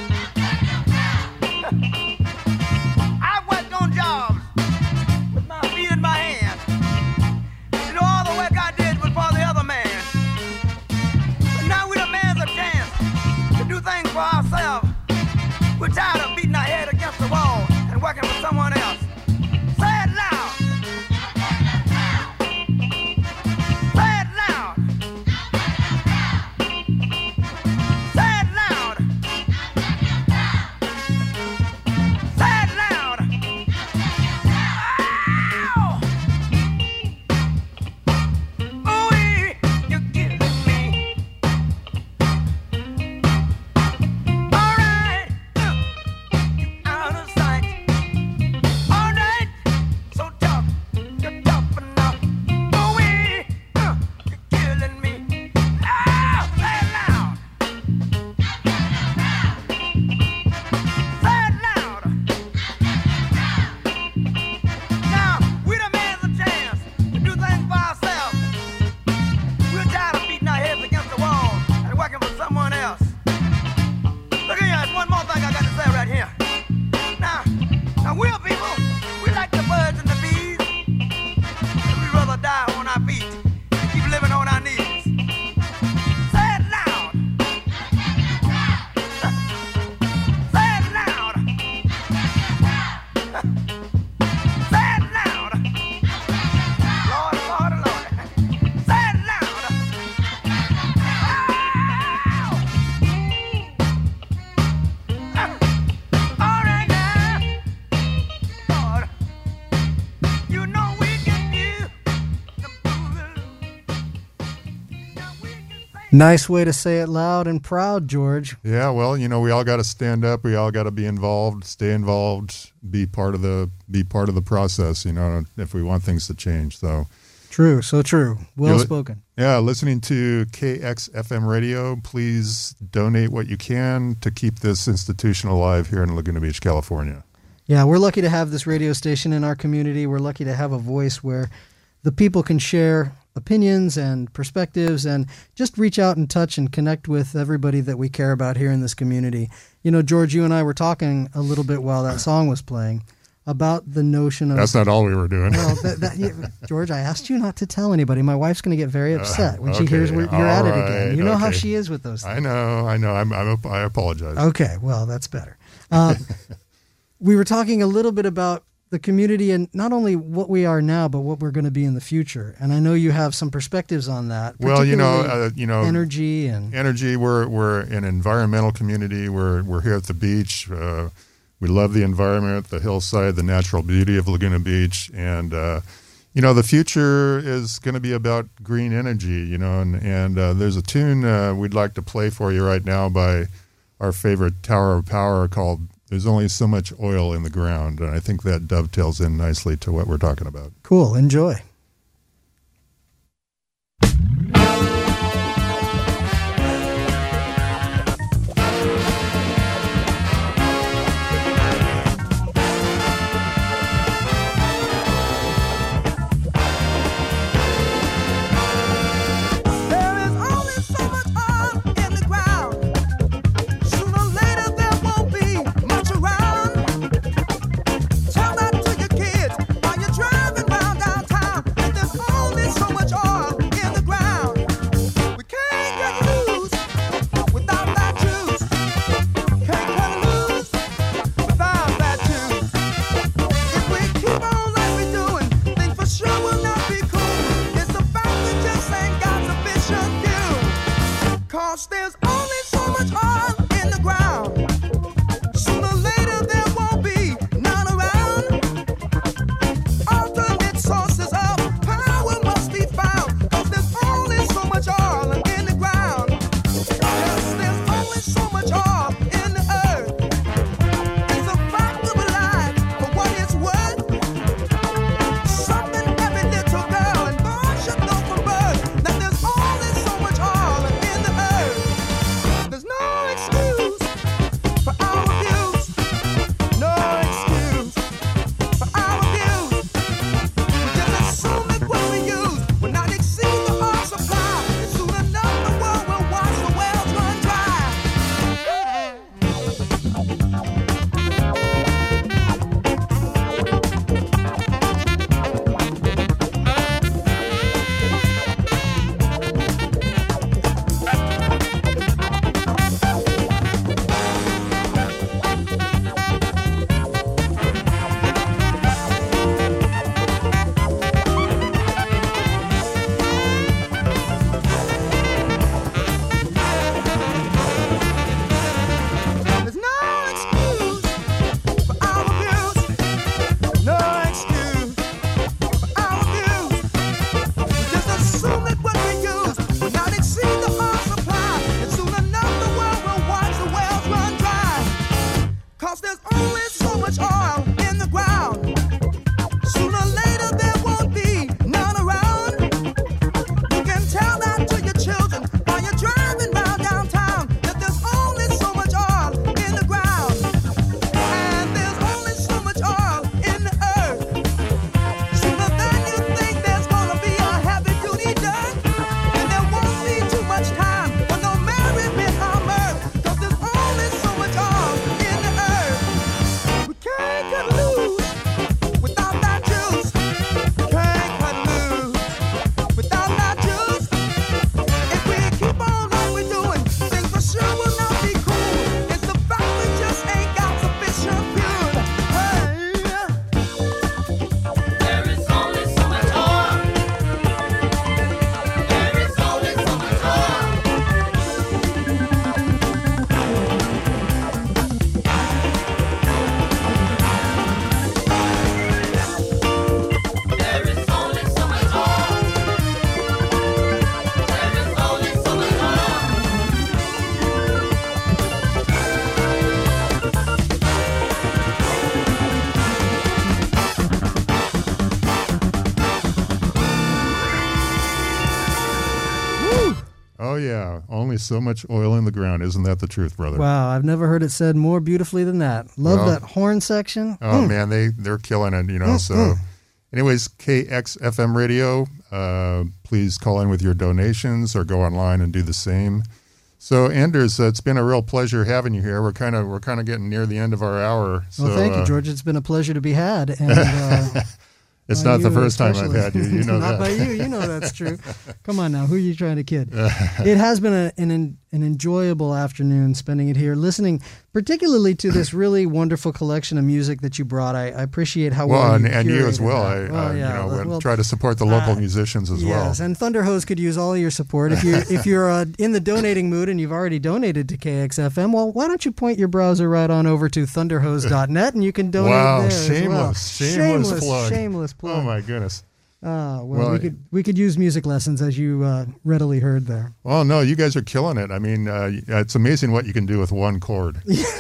Speaker 6: I've worked on jobs with my feet in my hands. You know, all the work I did was for the other man. But now we demand a chance to do things for ourselves. We're tired of beating our head against the wall and working for someone else. Say it loud. Say it loud. Say it loud. Say it loud. Ow! Ooh-wee, you're killing me. All right, you out of sight. All right, so tough, you're tough enough. Ooh-wee, uh, you're killing me. Ah, say it loud. Say it loud. Now, we demand a chance to do things for ourselves. We're tired of beating our heads against the wall and working for someone else. Look here, there's one more thing I got to say right here. Now, now we're people, we like the birds and the bees. And we'd rather die on our feet than keep living on our knees. Say it loud. Say it loud. Say it loud. Lord, Lord, Lord. Say it loud. Ow! All right now. Lord, you know we can do the boogaloo. Now we can say
Speaker 2: Nice way to say it loud and proud, George.
Speaker 1: Yeah, well, you know, we all got to stand up. We all got to be involved, stay involved, be part of the be part of the process. You know, if we want things to change. So,
Speaker 2: True, so true. Well
Speaker 1: You li-
Speaker 2: spoken.
Speaker 1: yeah, listening to K X F M radio. Please donate what you can to keep this institution alive here in Laguna Beach, California.
Speaker 2: Yeah, we're lucky to have this radio station in our community. We're lucky to have a voice where the people can share opinions and perspectives and just reach out and touch and connect with everybody that we care about here in this community. You know, George, you and I were talking a little bit while that song was playing about the notion of...
Speaker 1: That's not all we were doing.
Speaker 2: Well, that, that, yeah, George, I asked you not to tell anybody. My wife's going to get very upset when she
Speaker 1: okay,
Speaker 2: hears we're, you're at it
Speaker 1: all
Speaker 2: again.
Speaker 1: right,
Speaker 2: You know how
Speaker 1: okay.
Speaker 2: she is with those things.
Speaker 1: I know, I know. I'm, I'm, I apologize.
Speaker 2: Okay, well, that's better. Uh, we were talking a little bit about the community and not only what we are now, but what we're going to be in the future. And I know you have some perspectives on that.
Speaker 1: Well, you know,
Speaker 2: particularly
Speaker 1: uh, you know,
Speaker 2: energy and
Speaker 1: energy. We're we're an environmental community. We're we're here at the beach. Uh, we love the environment, the hillside, the natural beauty of Laguna Beach, and uh, you know, the future is going to be about green energy. You know, and and uh, there's a tune uh, we'd like to play for you right now by our favorite Tower of Power called "There's Only So Much Oil in the Ground," and I think that dovetails in nicely to what we're talking about.
Speaker 2: Cool. Enjoy.
Speaker 6: There is only so much oil in the ground. Sooner or later there won't be much around. Tell that to your kids while you're driving round downtown. That there's only so much oil in the ground. We can't get loose without that juice. Can't get loose without that juice. If we keep on like we're doing, things for sure will not be cool. It's the fact we just ain't got sufficient fuel. Cause there's only so much oil in the ground. Sooner or later there won't be none around. Alternate sources of power must be found. Cause there's only so much oil in the ground. Yes, there's only so much oil in the earth. It's a fact of life for what it's worth. Something every little girl and boy should know from birth. That there's only so much oil in the earth. There's no excuse for our abuse. No excuse for our abuse. We just assume that what we use will not exceed the oil supply. And soon enough the world will watch the wells run dry. There's no excuse for our abuse. No excuse for our abuse. We just assume that what we use will not exceed the oil supply. And soon enough the world will watch the wells run dry. Cause there's only so much oil in the ground. Sooner or later there won't be none around. You can tell that to your children while you're driving round downtown. That there's only so much oil in the ground. And there's only so much oil in the earth. Sooner than you think there's gonna be a heavy duty done. And there won't be too much time for no merriment or mirth. Cause there's only so much oil in the earth. We can't get loose without that juice. Can't get loose without that juice. If we keep on like we're doing, things for sure will not be cool. It's the fact we just ain't got sufficient fuel. Hey. There is only so much oil. There is only so much oil. There is only so much oil. There is only so much oil.
Speaker 1: Oh yeah, only so much oil in the ground. Isn't that the truth, brother?
Speaker 2: Wow, I've never heard it said more beautifully than that. Love
Speaker 1: Well-
Speaker 2: that horn section.
Speaker 1: Oh
Speaker 2: Mm.
Speaker 1: man, they they're killing it, you know.
Speaker 2: Mm,
Speaker 1: So,
Speaker 2: mm.
Speaker 1: anyways, K X F M Radio. Uh, please call in with your donations or go online and do the same. So, Anders, uh, it's been a real pleasure having you here. We're kind of we're kind of getting near the end of our hour. So,
Speaker 2: Well, thank you,
Speaker 1: uh,
Speaker 2: George. It's been a pleasure to be had. And uh,
Speaker 1: It's
Speaker 2: by
Speaker 1: not the
Speaker 2: you
Speaker 1: first time I've
Speaker 2: especially.
Speaker 1: had you. You know
Speaker 2: Not
Speaker 1: that.
Speaker 2: by you. You know that's true. Come on now. Who are you trying to kid? It has been a, an an enjoyable afternoon spending it here, listening particularly to this really wonderful collection of music that you brought. I, I appreciate how well,
Speaker 1: Well, and,
Speaker 2: you
Speaker 1: and you as
Speaker 2: curated
Speaker 1: well.
Speaker 2: that.
Speaker 1: I,
Speaker 2: Well,
Speaker 1: uh,
Speaker 2: yeah,
Speaker 1: you know,
Speaker 2: well,
Speaker 1: we'll try to support the local
Speaker 2: uh,
Speaker 1: musicians as
Speaker 2: yes,
Speaker 1: well.
Speaker 2: and Thunder Hose could use all your support. If you're if you're uh, in the donating mood and you've already donated to K X F M, well, why don't you point your browser right on over to thunderhose dot net and you can donate
Speaker 1: Wow,
Speaker 2: there as well.
Speaker 1: shameless, shameless
Speaker 2: shameless
Speaker 1: plug.
Speaker 2: Shameless plug.
Speaker 1: Oh my goodness.
Speaker 2: Ah, well,
Speaker 1: Well,
Speaker 2: we could we could use music lessons, as you uh, readily heard there.
Speaker 1: Well, no, you guys are killing it. I mean, uh, it's amazing what you can do with one chord.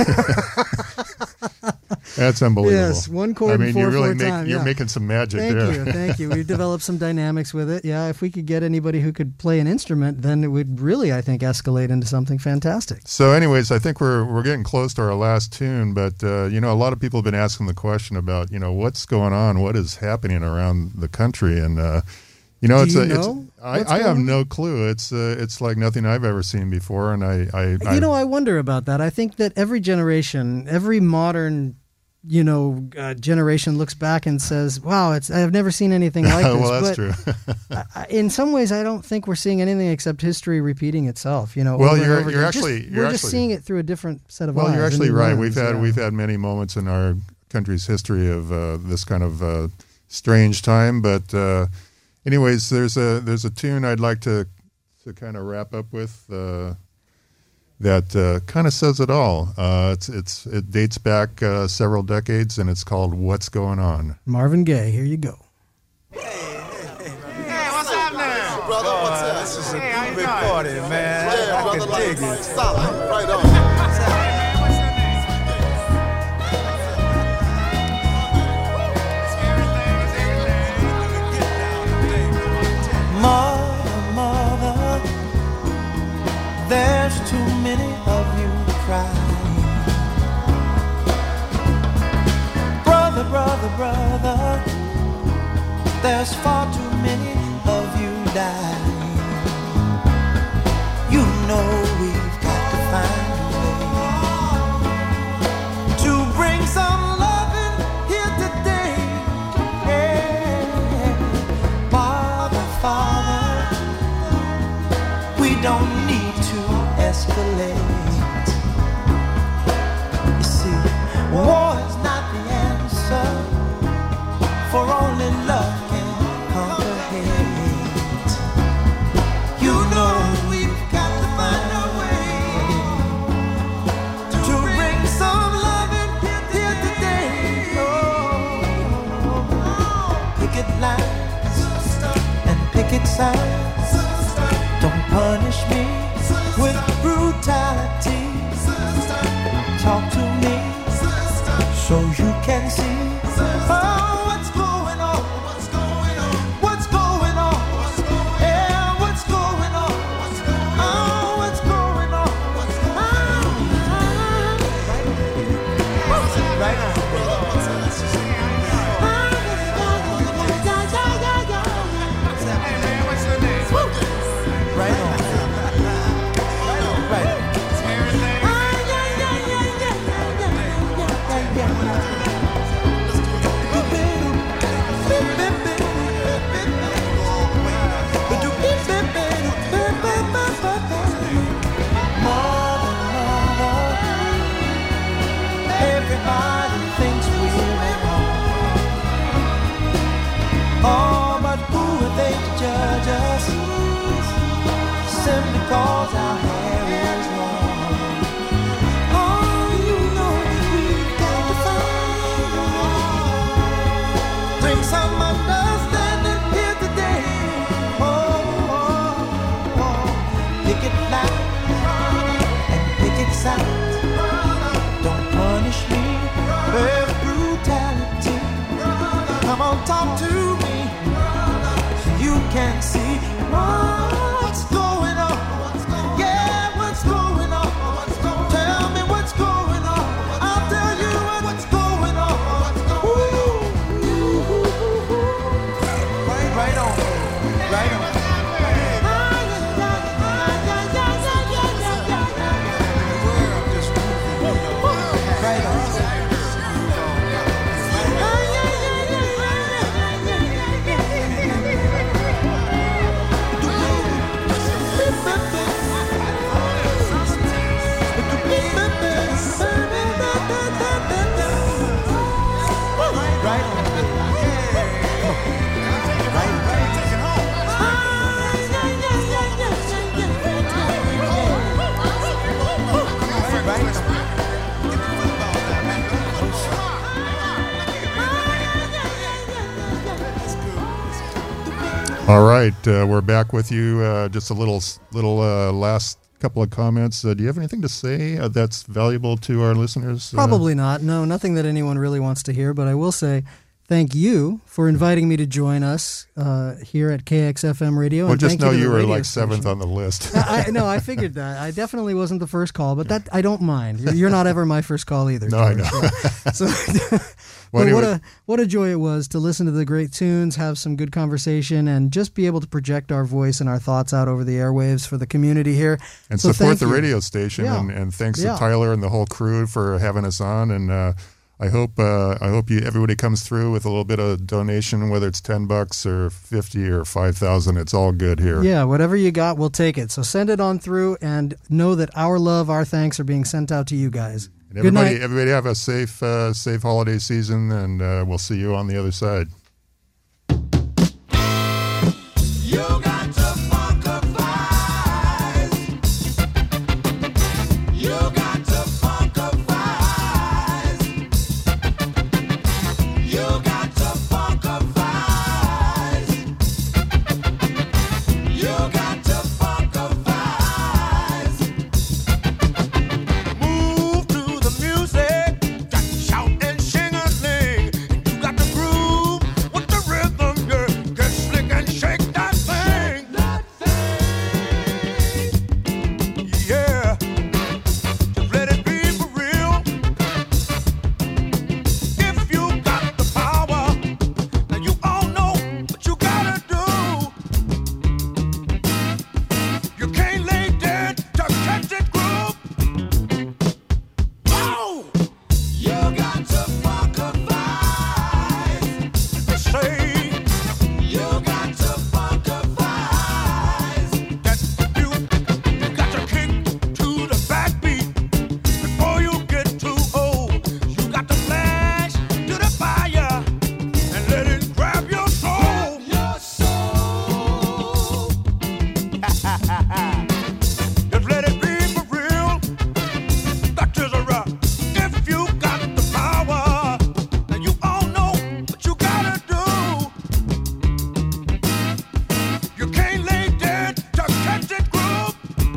Speaker 1: That's unbelievable.
Speaker 2: Yes, one chord
Speaker 1: I mean,
Speaker 2: and four
Speaker 1: you really
Speaker 2: four
Speaker 1: make,
Speaker 2: time.
Speaker 1: you're
Speaker 2: yeah.
Speaker 1: making some magic
Speaker 2: Thank
Speaker 1: there.
Speaker 2: you, thank you. We've developed some dynamics with it. Yeah, if we could get anybody who could play an instrument, then it would really, I think, escalate into something fantastic.
Speaker 1: So, anyways, I think we're we're getting close to our last tune, but uh, you know, a lot of people have been asking the question about, you know, what's going on, what is happening around the country, and uh, you know,
Speaker 2: Do
Speaker 1: it's
Speaker 2: you
Speaker 1: a,
Speaker 2: know
Speaker 1: it's I,
Speaker 2: what's
Speaker 1: I
Speaker 2: going
Speaker 1: have
Speaker 2: on?
Speaker 1: no clue. It's uh, it's like nothing I've ever seen before, and I, I, I
Speaker 2: You know, I wonder about that. I think that every generation, every modern, you know, uh, generation looks back and says, "Wow, it's I've never seen anything like this."
Speaker 1: well, that's
Speaker 2: but
Speaker 1: true.
Speaker 2: I- I- in some ways, I don't think we're seeing anything except history repeating itself. You know,
Speaker 1: Well,
Speaker 2: over and
Speaker 1: you're-
Speaker 2: over
Speaker 1: you're
Speaker 2: again.
Speaker 1: actually-
Speaker 2: Just-
Speaker 1: you're
Speaker 2: we're just
Speaker 1: actually-
Speaker 2: seeing it through a different set of
Speaker 1: Well,
Speaker 2: eyes.
Speaker 1: you're
Speaker 2: a
Speaker 1: actually
Speaker 2: new
Speaker 1: right.
Speaker 2: lens,
Speaker 1: We've had
Speaker 2: yeah.
Speaker 1: we've had many moments in our country's history of uh, this kind of uh, strange time. But uh, anyways, there's a there's a tune I'd like to to kind of wrap up with uh, that uh, kind of says it all. Uh, it's it's it dates back uh, several decades, and it's called "What's Going On."
Speaker 2: Marvin Gaye, here you go.
Speaker 4: Brother, what's up? This is a big party, man.
Speaker 10: Yeah,
Speaker 4: I
Speaker 10: brother,
Speaker 4: can
Speaker 10: like,
Speaker 4: dig it.
Speaker 10: solid. Right on.
Speaker 4: Mother, mother, there's too many of you crying. Brother, brother, brother, there's far too many of you dying. You know we've got to find a way to bring some loving here today. Yeah. Father, Father, we don't need to escalate. You see, war is not the answer, for only love can conquer hate. You know we've got to find a way to bring some loving here today. Oh, picket lines and picket signs. Don't punish me with brutality. Talk to me so you can see. Oh, what's going on? What's going on? What's going on? Yeah, what's going on? Oh, what's going on? Ah. Right on. Right on. Right on. Everybody thinks we're wrong. Oh, but who are they to judge us? Simply cause our hair is long. Oh, you know we've got to find a way. Bring some understanding here today. Oh, oh, oh. Pick it loud and pick it sound. Don't punish me with brutality. Come on, talk to me so you can see what's going on. Yeah, what's going on? Tell me what's going on. I'll tell you what's going on. Ooh. Right on, right on. Right on.
Speaker 1: All right, uh, we're back with you. Uh, just a little, little uh, last couple of comments. Uh, do you have anything to say uh, that's valuable to our listeners? Uh,
Speaker 2: Probably not. No, nothing that anyone really wants to hear. But I will say thank you for inviting me to join us uh, here at K X F M Radio.
Speaker 1: Well,
Speaker 2: and
Speaker 1: just
Speaker 2: thank
Speaker 1: know
Speaker 2: you, to
Speaker 1: you
Speaker 2: the
Speaker 1: were
Speaker 2: radio
Speaker 1: like seventh
Speaker 2: station.
Speaker 1: on the list.
Speaker 2: I, I, no, I figured that. I definitely wasn't the first call, but that I don't mind. You're, you're not ever my first call either.
Speaker 1: No, I
Speaker 2: George.
Speaker 1: know.
Speaker 2: Yeah. So,
Speaker 1: Well,
Speaker 2: but what
Speaker 1: anyway-
Speaker 2: a what a joy it was to listen to the great tunes, have some good conversation, and just be able to project our voice and our thoughts out over the airwaves for the community here.
Speaker 1: and
Speaker 2: So
Speaker 1: support
Speaker 2: thank
Speaker 1: the
Speaker 2: you.
Speaker 1: radio station.
Speaker 2: Yeah.
Speaker 1: And, and thanks
Speaker 2: Yeah.
Speaker 1: to Tyler and the whole crew for having us on. And uh, I hope uh, I hope you everybody comes through with a little bit of donation, whether it's ten bucks or fifty or five thousand. It's all good here.
Speaker 2: Yeah, whatever you got, we'll take it. So send it on through, and know that our love, our thanks are being sent out to you guys.
Speaker 1: And
Speaker 2: Good
Speaker 1: everybody,
Speaker 2: night.
Speaker 1: everybody have a safe, uh, safe holiday season, and uh, we'll see you on the other side.
Speaker 4: You got to funkify. You got to funkify. You got to funkify. You got to funkify. Move to the music, got to shout and sing a thing. You got to groove with the rhythm, yeah. Get slick and shake that thing. That thing. Yeah. Just let it be for real. If you got the power, now you all know what you gotta do. You can't lay dead to catch it groove. Oh! You got to funkify. Say, you got to funkify. That's the beauty. You got to kick to the backbeat before you get too old. You got to flash to the fire and let it grab your soul. Your soul. Just let it be for real. That is a rock. If you got the power, then you all know what you gotta do. You can't lay dead to catch it groove.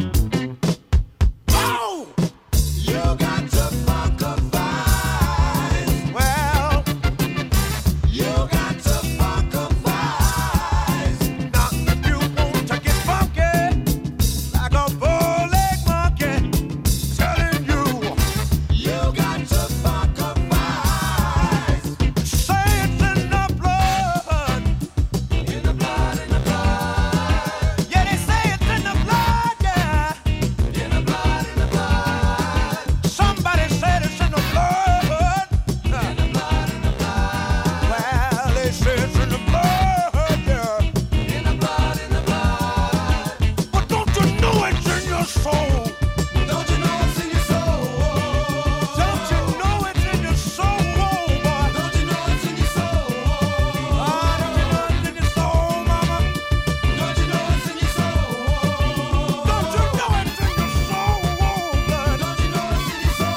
Speaker 4: Oh! You got to funkify. Well, you got to funkify. Now, if you want to get funky, like a four-leg monkey, telling you, you got to funkify. Say it's in the blood, in the blood, in the blood. Yeah, they say it's in the blood, yeah, in the blood, in the blood. Somebody said it's in the blood, in the blood, in the blood. Well, they say it's in the blood, yeah, in the blood, in the blood. But don't you know it's in your soul? Don't you know it's in your soul? Don't you know it's in your soul, boy? Don't you know it's in your soul? Ah, don't you know it's in your soul, mama? Don't you know it's in your soul? Don't you know it's in your soul, blood? Don't you know it's in your soul?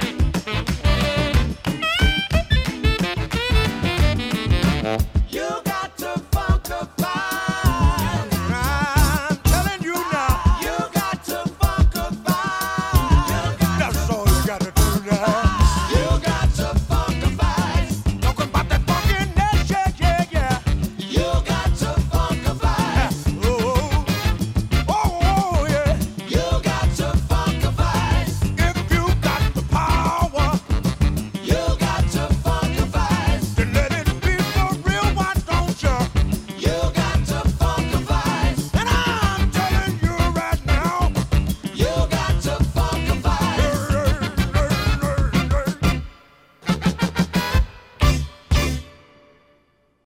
Speaker 4: You